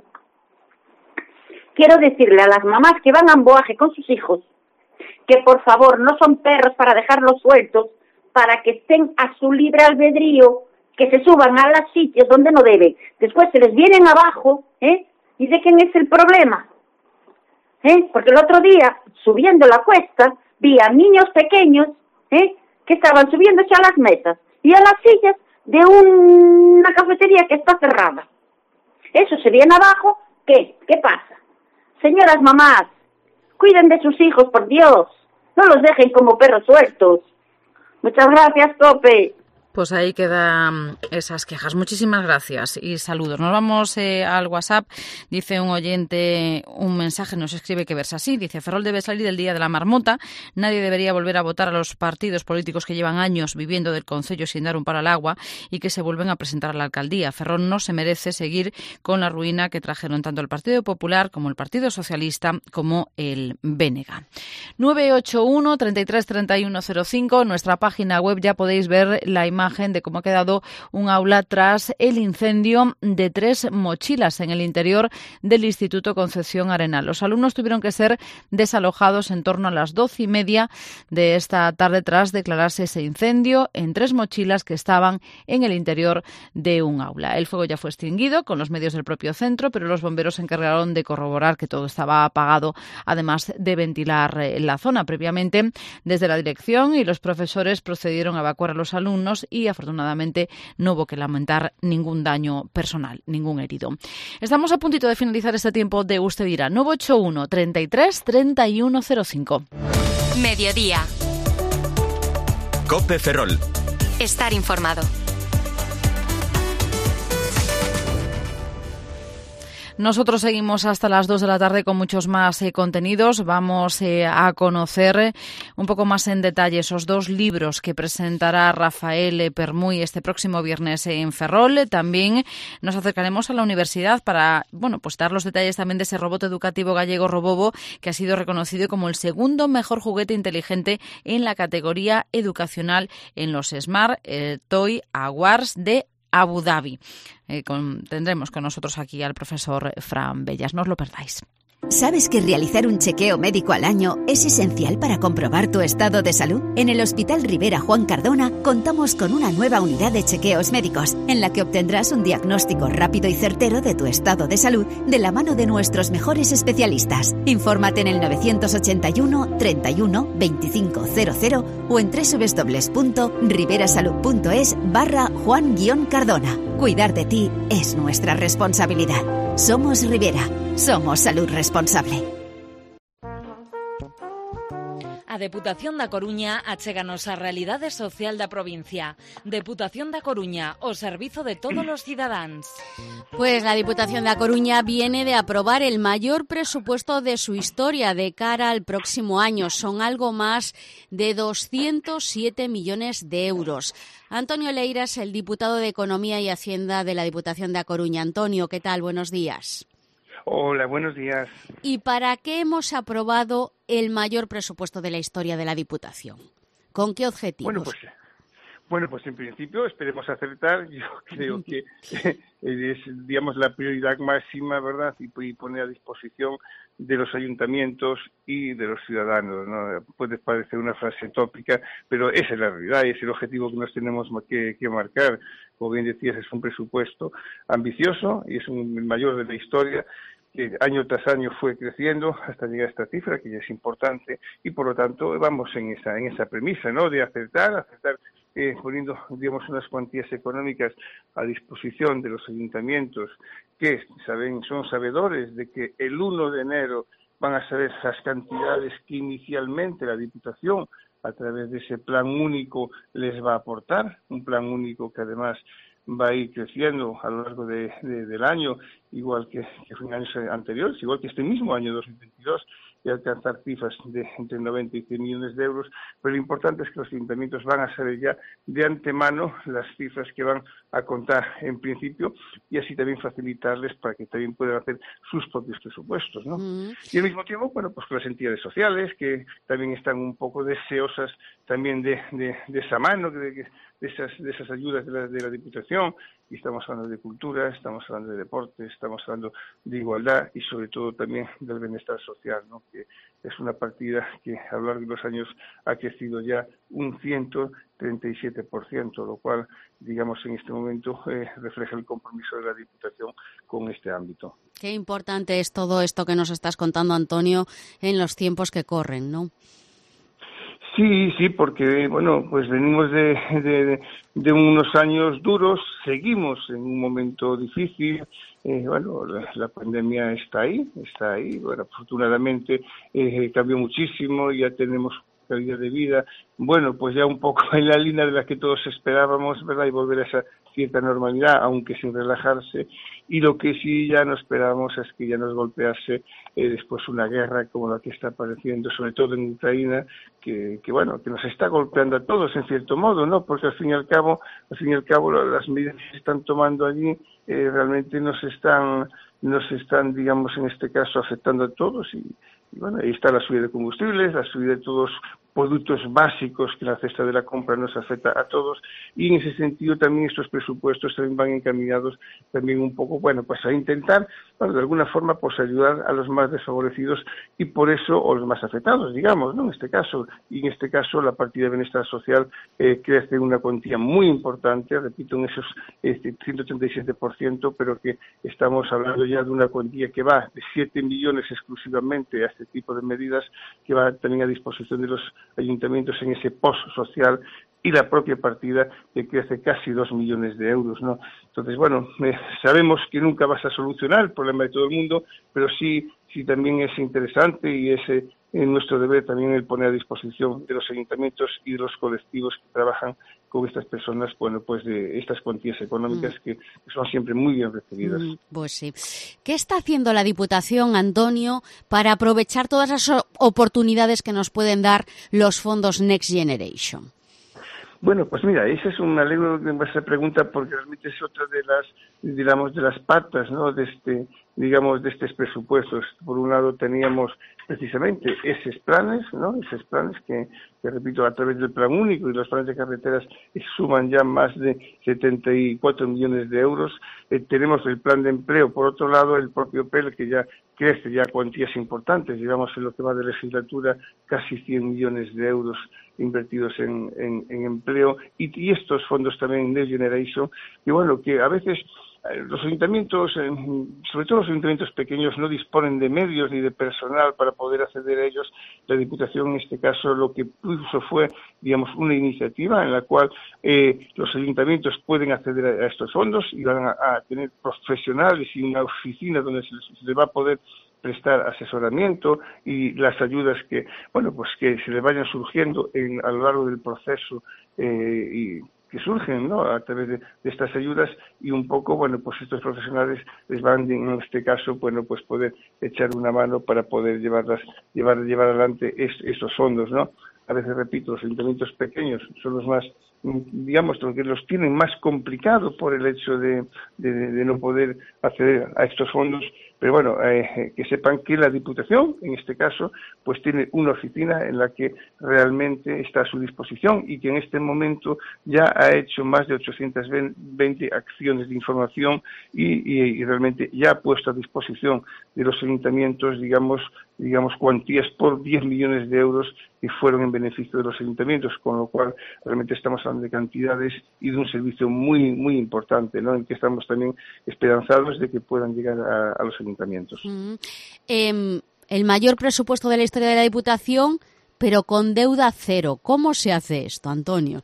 Quiero decirle a las mamás que van a Amboaje con sus hijos que por favor no son perros para dejarlos sueltos, para que estén a su libre albedrío, que se suban a los sitios donde no deben. Después se les vienen abajo, ¿eh? ¿Y de quién es el problema? ¿Eh? Porque el otro día, subiendo la cuesta, vi a niños pequeños, ¿eh? que estaban subiéndose a las mesas y a las sillas de un, una cafetería que está cerrada. Eso se viene abajo, ¿qué? ¿Qué pasa? Señoras mamás, cuiden de sus hijos, por Dios. No los dejen como perros sueltos. Muchas gracias, Cope. Pues ahí quedan esas quejas. Muchísimas gracias y saludos. Nos vamos eh, al WhatsApp. Dice un oyente, un mensaje, nos escribe que versa así. Dice, Ferrol debe salir del día de la marmota. Nadie debería volver a votar a los partidos políticos que llevan años viviendo del concello sin dar un palo al agua y que se vuelven a presentar a la alcaldía. Ferrol no se merece seguir con la ruina que trajeron tanto el Partido Popular como el Partido Socialista como el B N G. nueve ocho uno, treinta y tres, treinta y uno, cero cinco. Nuestra página web ya podéis ver la imagen de cómo ha quedado un aula tras el incendio de tres mochilas en el interior del Instituto Concepción Arenal. Los alumnos tuvieron que ser desalojados en torno a las doce y media de esta tarde tras declararse ese incendio en tres mochilas que estaban en el interior de un aula. El fuego ya fue extinguido con los medios del propio centro, pero los bomberos se encargaron de corroborar que todo estaba apagado, además de ventilar la zona. Previamente, desde la dirección y los profesores procedieron a evacuar a los alumnos y afortunadamente no hubo que lamentar ningún daño personal, ningún herido. Estamos a puntito de finalizar este tiempo de Usted Dirá. nueve ocho uno, treinta y tres, treinta y uno, cero cinco. Mediodía. Cope Ferrol. Estar informado. Nosotros seguimos hasta las dos de la tarde con muchos más eh, contenidos. Vamos eh, a conocer eh, un poco más en detalle esos dos libros que presentará Rafael Permuy este próximo viernes en Ferrol. También nos acercaremos a la universidad para, bueno, pues dar los detalles también de ese robot educativo gallego Robobo, que ha sido reconocido como el segundo mejor juguete inteligente en la categoría educacional en los Smart eh, Toy Awards de Abu Dhabi. Eh, con, tendremos con nosotros aquí al profesor Fran Bellas, no os lo perdáis. ¿Sabes que realizar un chequeo médico al año es esencial para comprobar tu estado de salud? En el Hospital Rivera Juan Cardona contamos con una nueva unidad de chequeos médicos en la que obtendrás un diagnóstico rápido y certero de tu estado de salud de la mano de nuestros mejores especialistas. Infórmate en el novecientos ochenta y uno, treinta y uno, veinticinco cero cero o en doble u doble u doble u punto riverasalud punto es barra Juan Cardona. Cuidar de ti es nuestra responsabilidad. Somos Rivera. Somos salud responsable. A Deputación da Coruña achéganos a realidade social da provincia. Deputación da Coruña, o servizo de todos los cidadáns. Pues la Diputación da Coruña viene de aprobar el mayor presupuesto de su historia de cara al próximo año. Son algo más de doscientos siete millones de euros. Antonio Leiras, el diputado de Economía y Hacienda de la Diputación da Coruña. Antonio, ¿qué tal? Buenos días. Hola, buenos días. ¿Y para qué hemos aprobado el mayor presupuesto de la historia de la Diputación? ¿Con qué objetivos? Bueno, pues, bueno, pues en principio esperemos acertar. Yo creo que es, digamos, la prioridad máxima, ¿verdad? Y, y poner a disposición de los ayuntamientos y de los ciudadanos, ¿no? Puede parecer una frase tópica, pero esa es la realidad y es el objetivo que nos tenemos que, que marcar. Como bien decías, es un presupuesto ambicioso y es un, el mayor de la historia, que año tras año fue creciendo hasta llegar a esta cifra, que ya es importante, y por lo tanto vamos en esa en esa premisa, ¿no?, de acertar, acertar eh, poniendo, digamos, unas cuantías económicas a disposición de los ayuntamientos, que saben son sabedores de que el uno de enero van a saber esas cantidades que inicialmente la Diputación, a través de ese plan único, les va a aportar, un plan único que además va a ir creciendo a lo largo de, de, del año, igual que, que en años anteriores, igual que este mismo año dos mil veintidós, y alcanzar cifras de entre noventa y cien millones de euros, pero lo importante es que los ayuntamientos van a saber ya de antemano las cifras que van a contar en principio y así también facilitarles para que también puedan hacer sus propios presupuestos, ¿no? Mm. Y al mismo tiempo, bueno, pues con las entidades sociales que también están un poco deseosas también de, de, de esa mano, de, de, esas, de esas ayudas de la, de la Diputación, y estamos hablando de cultura, estamos hablando de deporte, estamos hablando de igualdad y sobre todo también del bienestar social, ¿no?, que es una partida que a lo largo de los años ha crecido ya un ciento treinta y siete por ciento, lo cual, digamos, en este momento eh, refleja el compromiso de la Diputación con este ámbito. Qué importante es todo esto que nos estás contando, Antonio, en los tiempos que corren, ¿no? Sí, sí, porque, bueno, pues venimos de, de, de unos años duros, seguimos en un momento difícil, eh, bueno, la, la pandemia está ahí, está ahí, bueno, afortunadamente eh, cambió muchísimo, ya tenemos calidad de vida, bueno, pues ya un poco en la línea de la que todos esperábamos, ¿verdad?, y volver a esa cierta normalidad, aunque sin relajarse, y lo que sí ya no esperábamos es que ya nos golpease eh, después una guerra como la que está apareciendo, sobre todo en Ucrania, que, que bueno, que nos está golpeando a todos en cierto modo, ¿no?, porque al fin y al cabo, al fin y al cabo las medidas que se están tomando allí eh, realmente nos están, nos están, digamos, en este caso afectando a todos y, y bueno, ahí está la subida de combustibles, la subida de todos productos básicos que la cesta de la compra nos afecta a todos y en ese sentido también estos presupuestos también van encaminados también un poco, bueno, pues a intentar, bueno, de alguna forma pues ayudar a los más desfavorecidos y por eso, o los más afectados, digamos, ¿no?, en este caso, y en este caso la partida de bienestar social eh, crece una cuantía muy importante, repito, en esos este, ciento treinta y siete por ciento, pero que estamos hablando ya de una cuantía que va de siete millones exclusivamente a este tipo de medidas que va también a disposición de los ayuntamientos en ese post social y la propia partida que crece casi dos millones de euros, ¿no? Entonces, bueno, eh, sabemos que nunca vas a solucionar el problema de todo el mundo, pero sí, sí también es interesante y es eh, nuestro deber también el poner a disposición de los ayuntamientos y de los colectivos que trabajan con estas personas, bueno, pues de estas cuantías económicas mm. que son siempre muy bien recibidas. Mm, pues sí. ¿Qué está haciendo la Diputación, Antonio, para aprovechar todas las oportunidades que nos pueden dar los fondos Next Generation? Bueno, pues mira, esa es un alegro de esa pregunta porque realmente es otra de las, digamos, de las patas, ¿no? De este, digamos, de estos presupuestos. Por un lado teníamos precisamente esos planes, ¿no? Esos planes que, que repito, a través del plan único y los planes de carreteras suman ya más de setenta y cuatro millones de euros. Eh, tenemos el plan de empleo, por otro lado, el propio P E L, que ya crece ya cuantías importantes. Llevamos en lo que va de legislatura casi cien millones de euros invertidos en, en, en empleo y, y estos fondos también Next Generation, que bueno, que a veces los ayuntamientos, sobre todo los ayuntamientos pequeños, no disponen de medios ni de personal para poder acceder a ellos. La Diputación, en este caso, lo que puso fue, digamos, una iniciativa en la cual eh, los ayuntamientos pueden acceder a, a estos fondos y van a, a tener profesionales y una oficina donde se les, se les va a poder prestar asesoramiento y las ayudas que, bueno, pues que se les vayan surgiendo en, a lo largo del proceso eh, y que surgen, ¿no?, a través de, de estas ayudas y un poco, bueno, pues estos profesionales les van, en este caso, bueno, pues poder echar una mano para poder llevarlas, llevar, llevar adelante es, estos fondos, ¿no? A veces, repito, los ayuntamientos pequeños son los más, digamos, los que los tienen más complicado por el hecho de, de, de no poder acceder a estos fondos. Pero bueno, eh, que sepan que la Diputación, en este caso, pues tiene una oficina en la que realmente está a su disposición y que en este momento ya ha hecho más de ochocientas veinte acciones de información y, y, y realmente ya ha puesto a disposición de los ayuntamientos, digamos, digamos cuantías por diez millones de euros que fueron en beneficio de los ayuntamientos, con lo cual realmente estamos hablando de cantidades y de un servicio muy muy importante, ¿no?, en que estamos también esperanzados de que puedan llegar a, a los ayuntamientos. Mm. Eh, el mayor presupuesto de la historia de la Diputación, pero con deuda cero. ¿Cómo se hace esto, Antonio?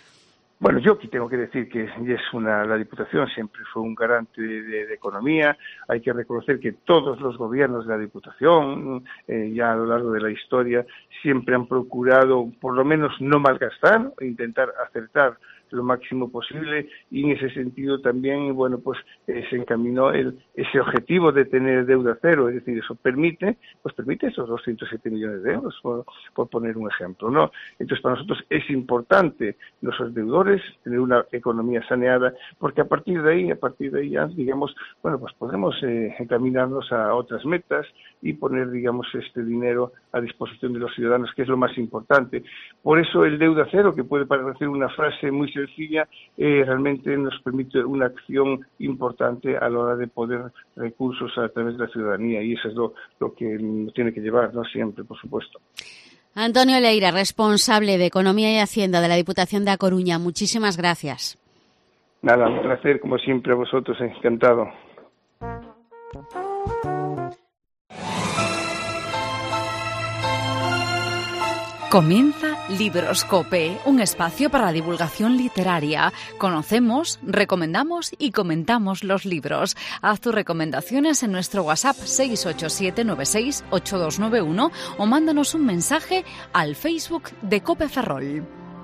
Bueno, yo aquí tengo que decir que es una, la Diputación siempre fue un garante de, de, de economía. Hay que reconocer que todos los gobiernos de la Diputación, eh, ya a lo largo de la historia, siempre han procurado por lo menos no malgastar, intentar acertar lo máximo posible, y en ese sentido también, bueno, pues eh, se encaminó el, ese objetivo de tener deuda cero, es decir, eso permite, pues permite esos doscientos siete millones de euros, por, por poner un ejemplo, ¿no? Entonces, para nosotros es importante, los deudores, tener una economía saneada, porque a partir de ahí, a partir de ahí ya, digamos, bueno, pues podemos eh, encaminarnos a otras metas y poner, digamos, este dinero a disposición de los ciudadanos, que es lo más importante. Por eso el deuda cero, que puede parecer una frase muy sencilla, eh, realmente nos permite una acción importante a la hora de poder recursos a través de la ciudadanía, y eso es lo, lo que nos tiene que llevar, ¿no?, siempre, por supuesto. Antonio Leira, responsable de Economía y Hacienda de la Diputación de A Coruña, muchísimas gracias. Nada, un placer, como siempre, a vosotros, encantado. Comienza Libroscope, un espacio para la divulgación literaria. Conocemos, recomendamos y comentamos los libros. Haz tus recomendaciones en nuestro WhatsApp seis ocho siete nueve seis ocho dos nueve uno o mándanos un mensaje al Facebook de Cope Ferrol.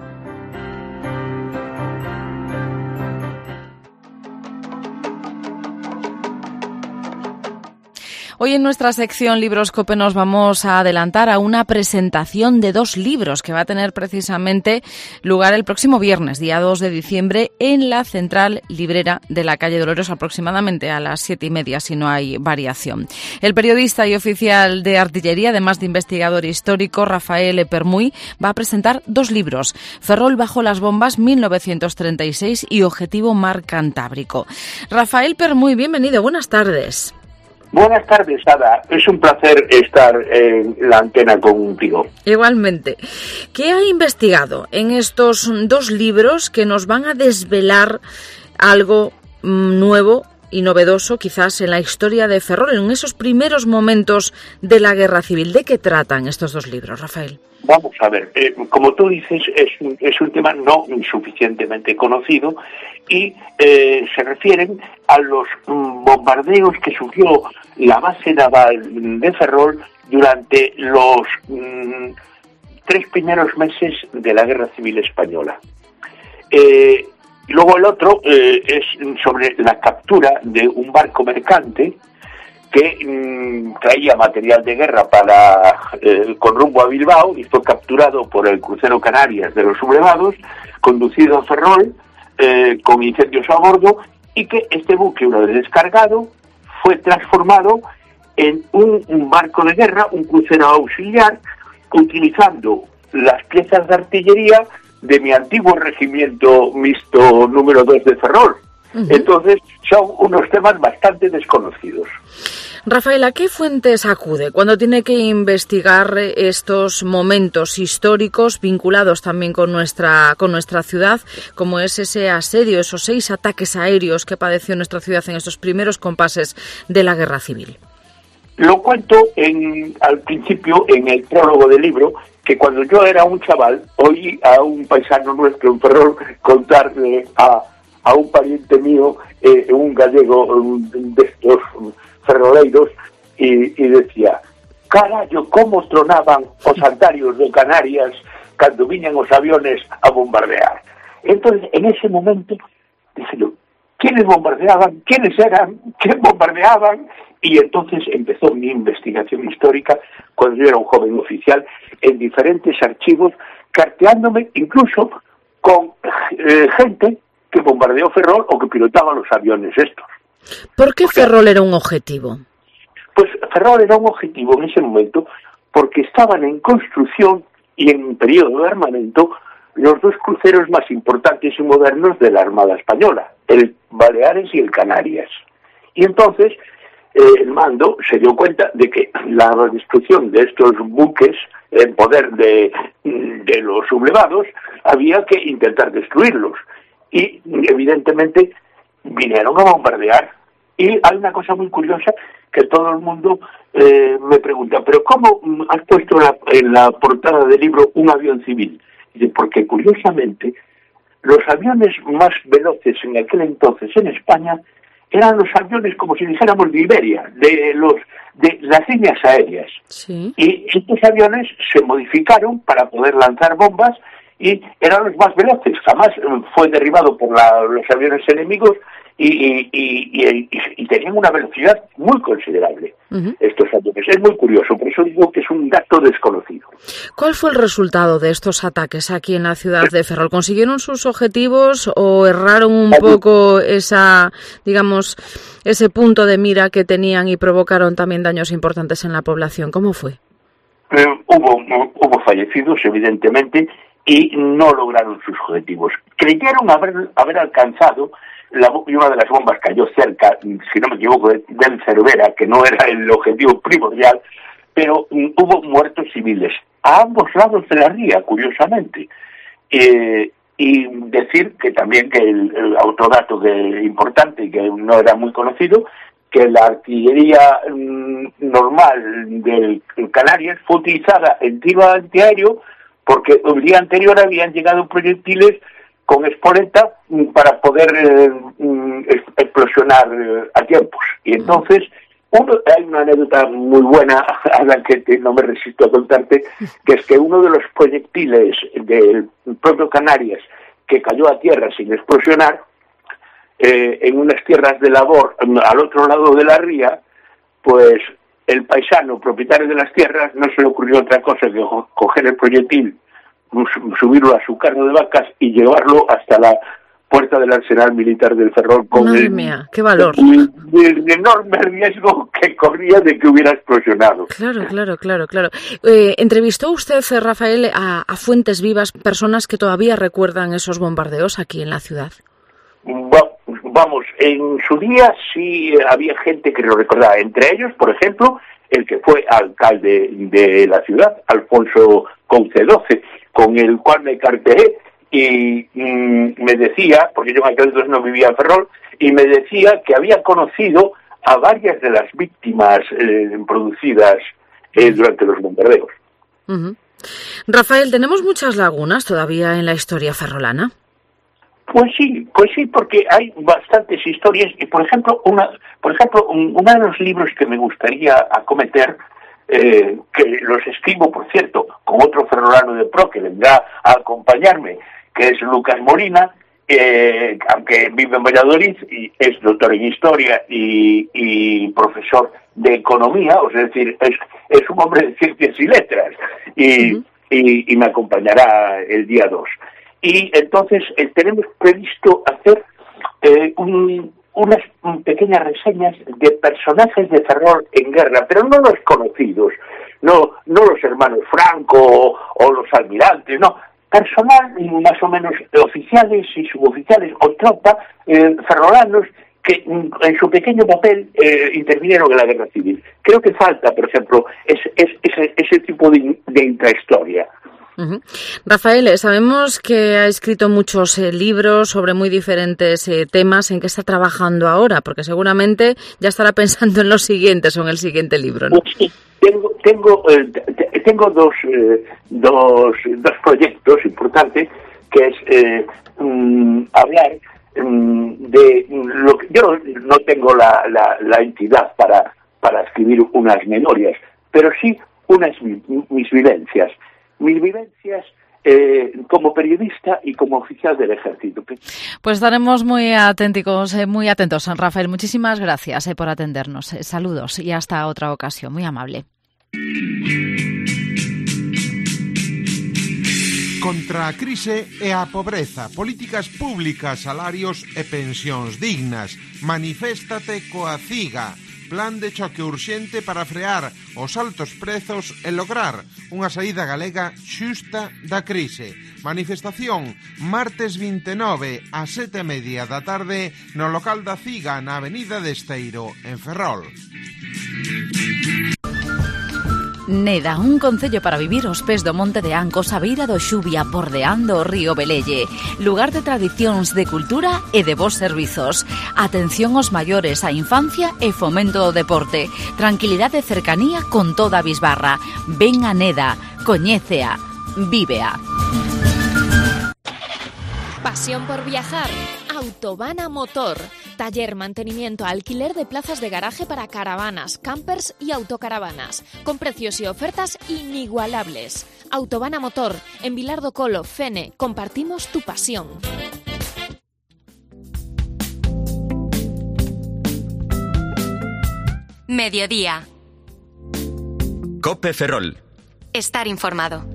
Hoy en nuestra sección Libroscope nos vamos a adelantar a una presentación de dos libros que va a tener precisamente lugar el próximo viernes, día dos de diciembre, en la Central Librera de la calle Dolores, aproximadamente a las siete y media, si no hay variación. El periodista y oficial de artillería, además de investigador histórico, Rafael Permuy, va a presentar dos libros: Ferrol bajo las bombas, mil novecientos treinta y seis, y Objetivo Mar Cantábrico. Rafael Permuy, bienvenido, buenas tardes. Buenas tardes, Ada. Es un placer estar en la antena contigo. Igualmente. ¿Qué ha investigado en estos dos libros que nos van a desvelar algo nuevo y novedoso, quizás, en la historia de Ferrol, en esos primeros momentos de la Guerra Civil? ¿De qué tratan estos dos libros, Rafael? Vamos a ver, eh, como tú dices, es un, es un tema no suficientemente conocido y eh, se refieren a los mm, bombardeos que sufrió la base naval de Ferrol durante los mm, tres primeros meses de la Guerra Civil Española. Eh, y luego el otro eh, es sobre la captura de un barco mercante que mmm, traía material de guerra para eh, con rumbo a Bilbao y fue capturado por el crucero Canarias de los sublevados, conducido a Ferrol eh, con incendios a bordo, y que este buque, una vez descargado, fue transformado en un, un barco de guerra, un crucero auxiliar, utilizando las piezas de artillería de mi antiguo regimiento mixto número dos de Ferrol. Uh-huh. Entonces, son unos temas bastante desconocidos. Rafael, ¿a qué fuentes acude cuando tiene que investigar estos momentos históricos vinculados también con nuestra con nuestra ciudad, como es ese asedio, esos seis ataques aéreos que padeció nuestra ciudad en estos primeros compases de la Guerra Civil? Lo cuento en, al principio en el prólogo del libro, que cuando yo era un chaval oí a un paisano nuestro en Ferrol contarle a, a un pariente mío, eh, un gallego un, de estos ferroleiros, y, y decía: carallo, como tronaban os andarios de Canarias cando viñan os aviones a bombardear. Entonces, en ese momento, dije yo, ¿quiénes bombardeaban? ¿Quiénes eran? ¿Quién bombardeaban? Y entonces empezó mi investigación histórica cuando yo era un joven oficial en diferentes archivos, carteándome incluso con eh, gente que bombardeó Ferrol o que pilotaba los aviones estos. ¿Por qué Ferrol era un objetivo? Pues Ferrol era un objetivo en ese momento porque estaban en construcción y en un periodo de armamento los dos cruceros más importantes y modernos de la Armada Española, el Baleares y el Canarias. Y entonces eh, el mando se dio cuenta de que la destrucción de estos buques en poder de, de los sublevados había que intentar destruirlos. Y evidentemente vinieron a bombardear. Y hay una cosa muy curiosa que todo el mundo eh, me pregunta, pero ¿cómo has puesto la, en la portada del libro un avión civil? Dice, porque curiosamente los aviones más veloces en aquel entonces en España eran los aviones, como si dijéramos, de Iberia, de los de las líneas aéreas. Sí. Y estos aviones se modificaron para poder lanzar bombas y eran los más veloces. Jamás fue derribado por la, los aviones enemigos y, y, y, y, y tenían una velocidad muy considerable. Uh-huh. Estos aviones. Es muy curioso, por eso digo que es un dato desconocido. ¿Cuál fue el resultado de estos ataques aquí en la ciudad de Ferrol? ¿Consiguieron sus objetivos o erraron un poco esa, digamos, ese punto de mira que tenían y provocaron también daños importantes en la población? ¿Cómo fue? Eh, hubo, hubo fallecidos, evidentemente, y no lograron sus objetivos. Creyeron haber, haber alcanzado, la, y una de las bombas cayó cerca, si no me equivoco, del Cervera, que no era el objetivo primordial, pero um, hubo muertos civiles a ambos lados de la ría, curiosamente. Eh, y decir que también que el, el autodato que, importante, que no era muy conocido, que la artillería um, normal del Canarias fue utilizada en tiro antiaéreo porque el día anterior habían llegado proyectiles con espoleta para poder eh, explosionar eh, a tiempos. Y entonces, uno, hay una anécdota muy buena a la que te, no me resisto a contarte, que es que uno de los proyectiles del propio Canarias que cayó a tierra sin explosionar, eh, en unas tierras de labor al otro lado de la ría, pues el paisano propietario de las tierras no se le ocurrió otra cosa que coger el proyectil, subirlo a su carro de vacas y llevarlo hasta la puerta del arsenal militar del Ferrol con Madre el, mía, qué valor. el, el enorme riesgo que corría de que hubiera explosionado. Claro, claro, claro, claro. Eh, ¿Entrevistó usted, Rafael, a, a fuentes vivas, personas que todavía recuerdan esos bombardeos aquí en la ciudad? Vamos, en su día sí había gente que lo recordaba, entre ellos, por ejemplo, el que fue alcalde de la ciudad, Alfonso Couce doce, con el cual me carteé y mm, me decía, porque yo en aquel entonces no vivía en Ferrol, y me decía que había conocido a varias de las víctimas eh, producidas eh, durante los bombardeos. Uh-huh. Rafael, ¿tenemos muchas lagunas todavía en la historia ferrolana? Pues sí, pues sí, porque hay bastantes historias y, por ejemplo, una, por ejemplo, un, uno de los libros que me gustaría acometer, eh, que los escribo, por cierto, con otro ferrolano de pro que vendrá a acompañarme, que es Lucas Molina, eh, aunque vive en Valladolid, y es doctor en Historia y, y profesor de Economía, o sea, es decir, es, es un hombre de Ciencias y Letras, y, uh-huh. y, y me acompañará el día dos. Y entonces eh, tenemos previsto hacer eh, un, unas pequeñas reseñas de personajes de Ferrol en guerra, pero no los conocidos, no no los hermanos Franco o, o los almirantes, no, personal más o menos oficiales y suboficiales o tropa eh, ferrolanos que en su pequeño papel eh, intervinieron en la guerra civil. Creo que falta, por ejemplo, es, es, ese, ese tipo de, de intrahistoria. Uh-huh. Rafael, sabemos que ha escrito muchos eh, libros sobre muy diferentes eh, temas. ¿En qué está trabajando ahora? Porque seguramente ya estará pensando en los siguientes o en el siguiente libro, ¿no? Sí, tengo tengo eh, t- tengo dos, eh, dos dos proyectos importantes, que es eh, mm, hablar mm, de lo que yo no, no tengo la, la, la entidad para para escribir unas memorias, pero sí unas mis vivencias. Mis vivencias eh, como periodista y como oficial del ejército. Pues estaremos muy atentos, eh, muy atentos, Rafael. Muchísimas gracias eh, por atendernos. Eh, saludos y hasta otra ocasión. Muy amable. Contra a crise e a pobreza, políticas públicas, salarios e pensións dignas. Maniféstate coa CIGA. Plan de choque urxente para frear os altos prezos e lograr unha saída galega xusta da crise. Manifestación martes vinte e nove a sete e media da tarde no local da CIGA na avenida de Esteiro, en Ferrol. Neda, un concello para vivir aos pés do Monte de Ancos, a beira do Xubia, bordeando o río Velelle. Lugar de tradicións, de cultura e de bons servizos. Atención aos maiores, a infancia e fomento do deporte. Tranquilidade e cercanía con toda a bisbarra. Ven a Neda, coñécea, vívea. Pasión por viajar. Autobana Motor. Taller, mantenimiento, alquiler de plazas de garaje para caravanas, campers y autocaravanas, con precios y ofertas inigualables. Autobana Motor, en Vilar do Colo, Fene, compartimos tu pasión. Mediodía. Cope Ferrol. Estar informado.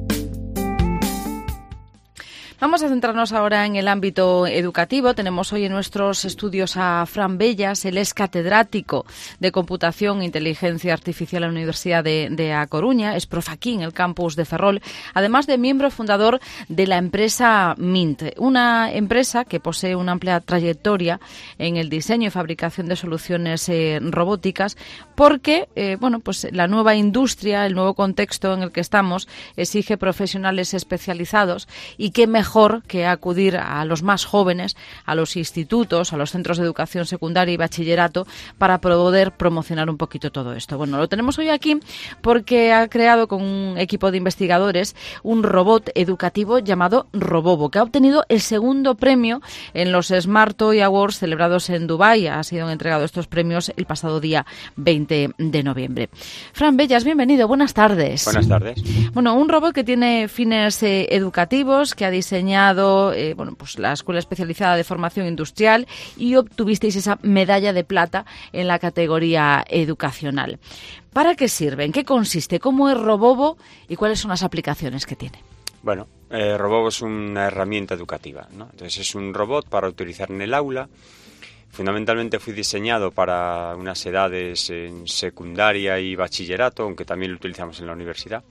Vamos a centrarnos ahora en el ámbito educativo. Tenemos hoy en nuestros estudios a Fran Bellas. Él es catedrático de Computación e Inteligencia Artificial en la Universidad de, de A Coruña. Es profe aquí en el campus de Ferrol, además de miembro fundador de la empresa Mint, una empresa que posee una amplia trayectoria en el diseño y fabricación de soluciones eh, robóticas, porque eh, bueno, pues la nueva industria, el nuevo contexto en el que estamos exige profesionales especializados, y qué mejor mejor que acudir a los más jóvenes, a los institutos, a los centros de educación secundaria y bachillerato, para poder promocionar un poquito todo esto. Bueno, lo tenemos hoy aquí porque ha creado con un equipo de investigadores un robot educativo llamado Robobo, que ha obtenido el segundo premio en los Smart Toy Awards celebrados en Dubái. Ha sido entregado estos premios el pasado día veinte de noviembre. Fran Bellas, bienvenido, buenas tardes. Buenas tardes. Bueno, un robot que tiene fines eh, educativos, que ha diseñado Eh, bueno, pues la Escuela Especializada de Formación Industrial, y obtuvisteis esa medalla de plata en la categoría educacional. ¿Para qué sirve? ¿En qué consiste? ¿Cómo es Robobo? ¿Y cuáles son las aplicaciones que tiene? Bueno, eh, Robobo es una herramienta educativa, ¿no? Entonces es un robot para utilizar en el aula. Fundamentalmente fue diseñado para unas edades en secundaria y bachillerato, aunque también lo utilizamos en la universidad.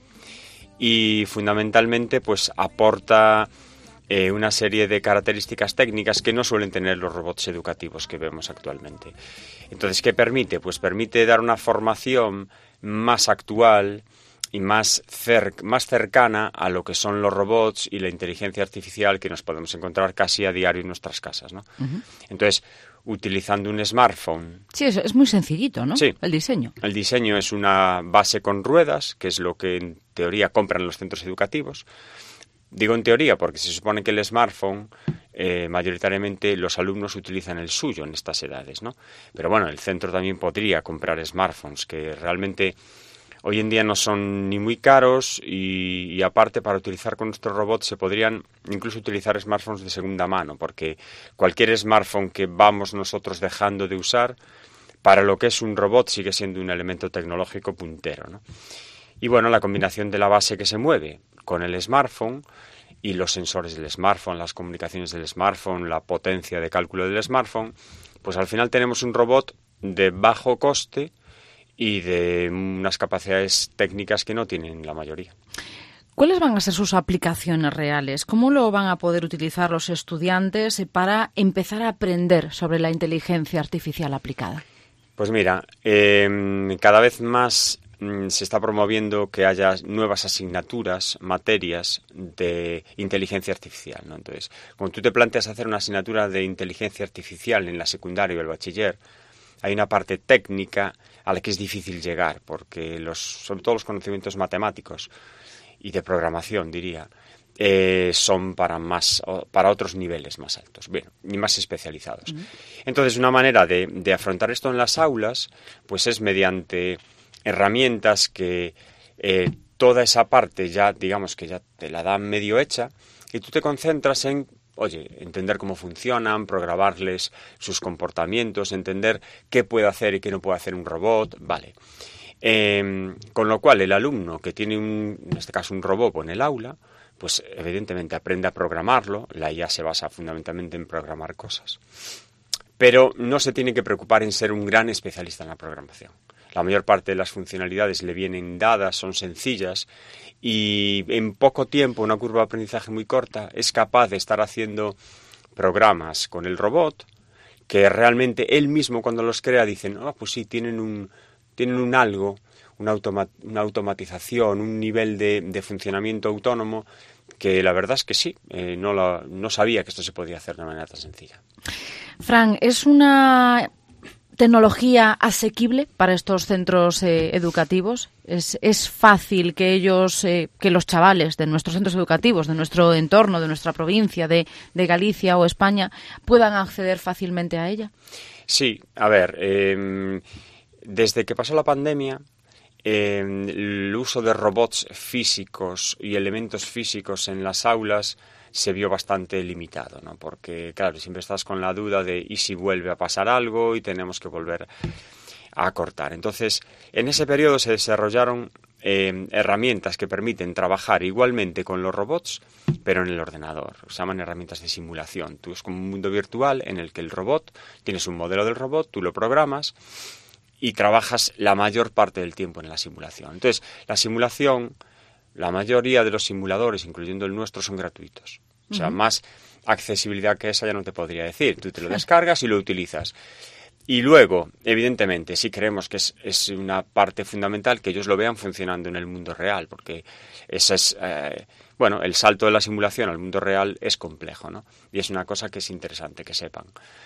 Y fundamentalmente pues aporta Eh, una serie de características técnicas que no suelen tener los robots educativos que vemos actualmente. Entonces, ¿qué permite? Pues permite dar una formación más actual y más, cer- más cercana a lo que son los robots y la inteligencia artificial que nos podemos encontrar casi a diario en nuestras casas, ¿no? Uh-huh. Entonces, utilizando un smartphone... Sí, es, es muy sencillito, ¿no? Sí. El diseño. El diseño es una base con ruedas, que es lo que en teoría compran los centros educativos. Digo en teoría porque se supone que el smartphone eh, mayoritariamente los alumnos utilizan el suyo en estas edades, ¿no? Pero bueno, el centro también podría comprar smartphones, que realmente hoy en día no son ni muy caros y, y aparte para utilizar con nuestros robots se podrían incluso utilizar smartphones de segunda mano, porque cualquier smartphone que vamos nosotros dejando de usar, para lo que es un robot sigue siendo un elemento tecnológico puntero, ¿no? Y bueno, la combinación de la base que se mueve con el smartphone y los sensores del smartphone, las comunicaciones del smartphone, la potencia de cálculo del smartphone, pues al final tenemos un robot de bajo coste y de unas capacidades técnicas que no tienen la mayoría. ¿Cuáles van a ser sus aplicaciones reales? ¿Cómo lo van a poder utilizar los estudiantes para empezar a aprender sobre la inteligencia artificial aplicada? Pues mira, eh, cada vez más mm, se está promoviendo que haya nuevas asignaturas, materias de inteligencia artificial, ¿no? Entonces, cuando tú te planteas hacer una asignatura de inteligencia artificial en la secundaria o el bachiller, hay una parte técnica a la que es difícil llegar, porque los, sobre todo los conocimientos matemáticos y de programación, diría, eh, son para más para otros niveles más altos, bueno, y más especializados. Uh-huh. Entonces, una manera de, de afrontar esto en las aulas, pues es mediante herramientas que eh, toda esa parte ya, digamos que ya te la dan medio hecha, y tú te concentras en Oye, entender cómo funcionan, programarles sus comportamientos, entender qué puede hacer y qué no puede hacer un robot, vale. Eh, con lo cual, el alumno que tiene, un, en este caso, un robot en el aula, pues evidentemente aprende a programarlo. La I A se basa fundamentalmente en programar cosas. Pero no se tiene que preocupar en ser un gran especialista en la programación. La mayor parte de las funcionalidades le vienen dadas, son sencillas y en poco tiempo, una curva de aprendizaje muy corta, es capaz de estar haciendo programas con el robot que realmente él mismo cuando los crea dicen, ah, oh, pues sí, tienen un, tienen un algo, una, automa- una automatización, un nivel de, de funcionamiento autónomo que la verdad es que sí, eh, no, la, no sabía que esto se podía hacer de manera tan sencilla. Fran, ¿es una tecnología asequible para estos centros eh, educativos? ¿Es, es fácil que ellos, eh, que los chavales de nuestros centros educativos, de nuestro entorno, de nuestra provincia, de, de Galicia o España, puedan acceder fácilmente a ella? Sí, a ver, eh, desde que pasó la pandemia, eh, el uso de robots físicos y elementos físicos en las aulas se vio bastante limitado, ¿no? Porque, claro, siempre estás con la duda de ¿y si vuelve a pasar algo y tenemos que volver a cortar? Entonces, en ese periodo se desarrollaron eh, herramientas que permiten trabajar igualmente con los robots, pero en el ordenador. Se llaman herramientas de simulación. Tú es como un mundo virtual en el que el robot, tienes un modelo del robot, tú lo programas y trabajas la mayor parte del tiempo en la simulación. Entonces, la simulación... La mayoría de los simuladores, incluyendo el nuestro, son gratuitos. O sea, uh-huh. más accesibilidad que esa ya no te podría decir. Tú te lo descargas y lo utilizas. Y luego, evidentemente, sí creemos que es, es una parte fundamental que ellos lo vean funcionando en el mundo real, porque ese es, eh, bueno, el salto de la simulación al mundo real es complejo, ¿no? Y es una cosa que es interesante que sepan.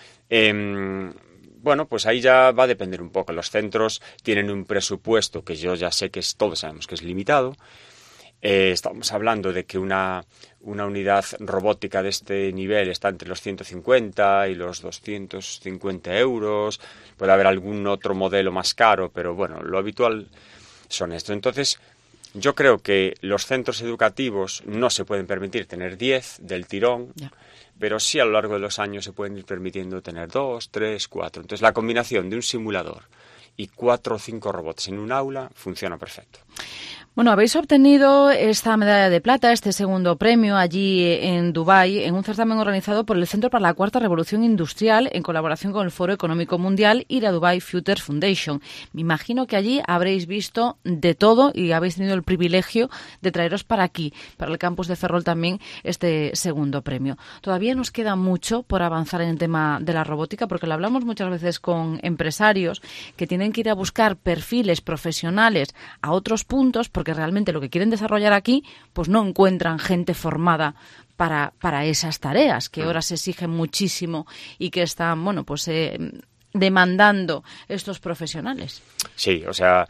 Eh, Bueno, pues ahí ya va a depender un poco. Los centros tienen un presupuesto que yo ya sé que es, todos sabemos que es limitado. Eh, estamos hablando de que una, una unidad robótica de este nivel está entre los ciento cincuenta y los doscientos cincuenta euros. Puede haber algún otro modelo más caro, pero bueno, lo habitual son esto. Entonces, yo creo que los centros educativos no se pueden permitir tener diez del tirón, yeah. pero sí a lo largo de los años se pueden ir permitiendo tener dos, tres, cuatro. Entonces, la combinación de un simulador y cuatro o cinco robots en un aula funciona perfecto. Bueno, habéis obtenido esta medalla de plata, este segundo premio allí en Dubái, en un certamen organizado por el Centro para la Cuarta Revolución Industrial en colaboración con el Foro Económico Mundial y la Dubai Future Foundation. Me imagino que allí habréis visto de todo y habéis tenido el privilegio de traeros para aquí, para el campus de Ferrol también, este segundo premio. Todavía nos queda mucho por avanzar en el tema de la robótica, porque lo hablamos muchas veces con empresarios que tienen que ir a buscar perfiles profesionales a otros puntos, porque realmente lo que quieren desarrollar aquí, pues no encuentran gente formada para, para esas tareas, que ahora se exigen muchísimo y que están, bueno, pues eh, demandando estos profesionales. Sí, o sea,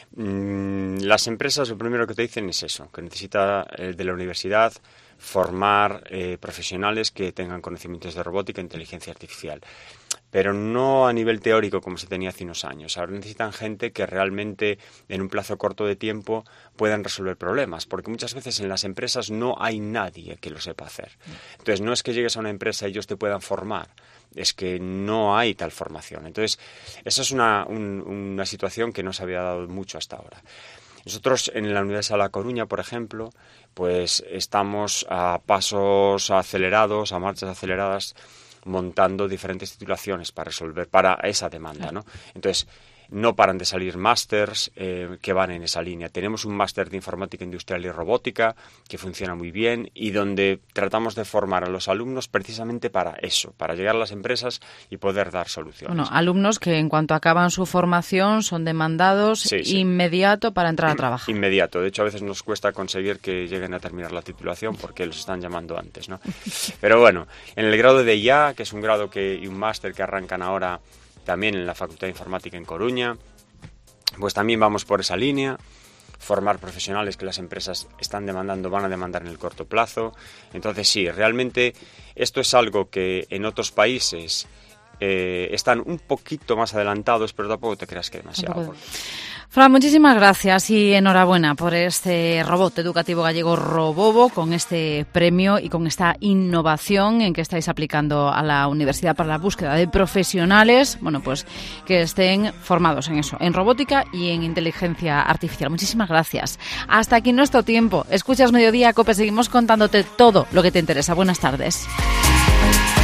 mmm, las empresas lo primero que te dicen es eso, que necesita eh, de la universidad formar eh, profesionales que tengan conocimientos de robótica e inteligencia artificial. pero no a nivel teórico como se tenía hace unos años. Ahora necesitan gente que realmente en un plazo corto de tiempo puedan resolver problemas, porque muchas veces en las empresas no hay nadie que lo sepa hacer. Entonces no es que llegues a una empresa y ellos te puedan formar, es que no hay tal formación. Entonces esa es una, un, una situación que no se había dado mucho hasta ahora. Nosotros en la Universidad de La Coruña, por ejemplo, pues estamos a pasos acelerados, a marchas aceleradas, montando diferentes titulaciones para resolver, para esa demanda, ¿no? Entonces, no paran de salir másters eh, que van en esa línea. Tenemos un máster de informática industrial y robótica que funciona muy bien y donde tratamos de formar a los alumnos precisamente para eso, para llegar a las empresas y poder dar soluciones. Bueno, alumnos que en cuanto acaban su formación son demandados sí, sí. inmediato para entrar a trabajar. Inmediato. De hecho, a veces nos cuesta conseguir que lleguen a terminar la titulación porque los están llamando antes, ¿no? Pero bueno, en el grado de I A, que es un grado que, y un máster que arrancan ahora también en la Facultad de Informática en Coruña, pues también vamos por esa línea, formar profesionales que las empresas están demandando, van a demandar en el corto plazo. Entonces sí, realmente esto es algo que en otros países eh, están un poquito más adelantados, pero tampoco te creas que demasiado. Fran, muchísimas gracias y enhorabuena por este robot educativo gallego Robobo, con este premio y con esta innovación en que estáis aplicando a la universidad para la búsqueda de profesionales, bueno, pues que estén formados en eso, en robótica y en inteligencia artificial. Muchísimas gracias. Hasta aquí nuestro tiempo. Escuchas Mediodía, COPE, seguimos contándote todo lo que te interesa. Buenas tardes.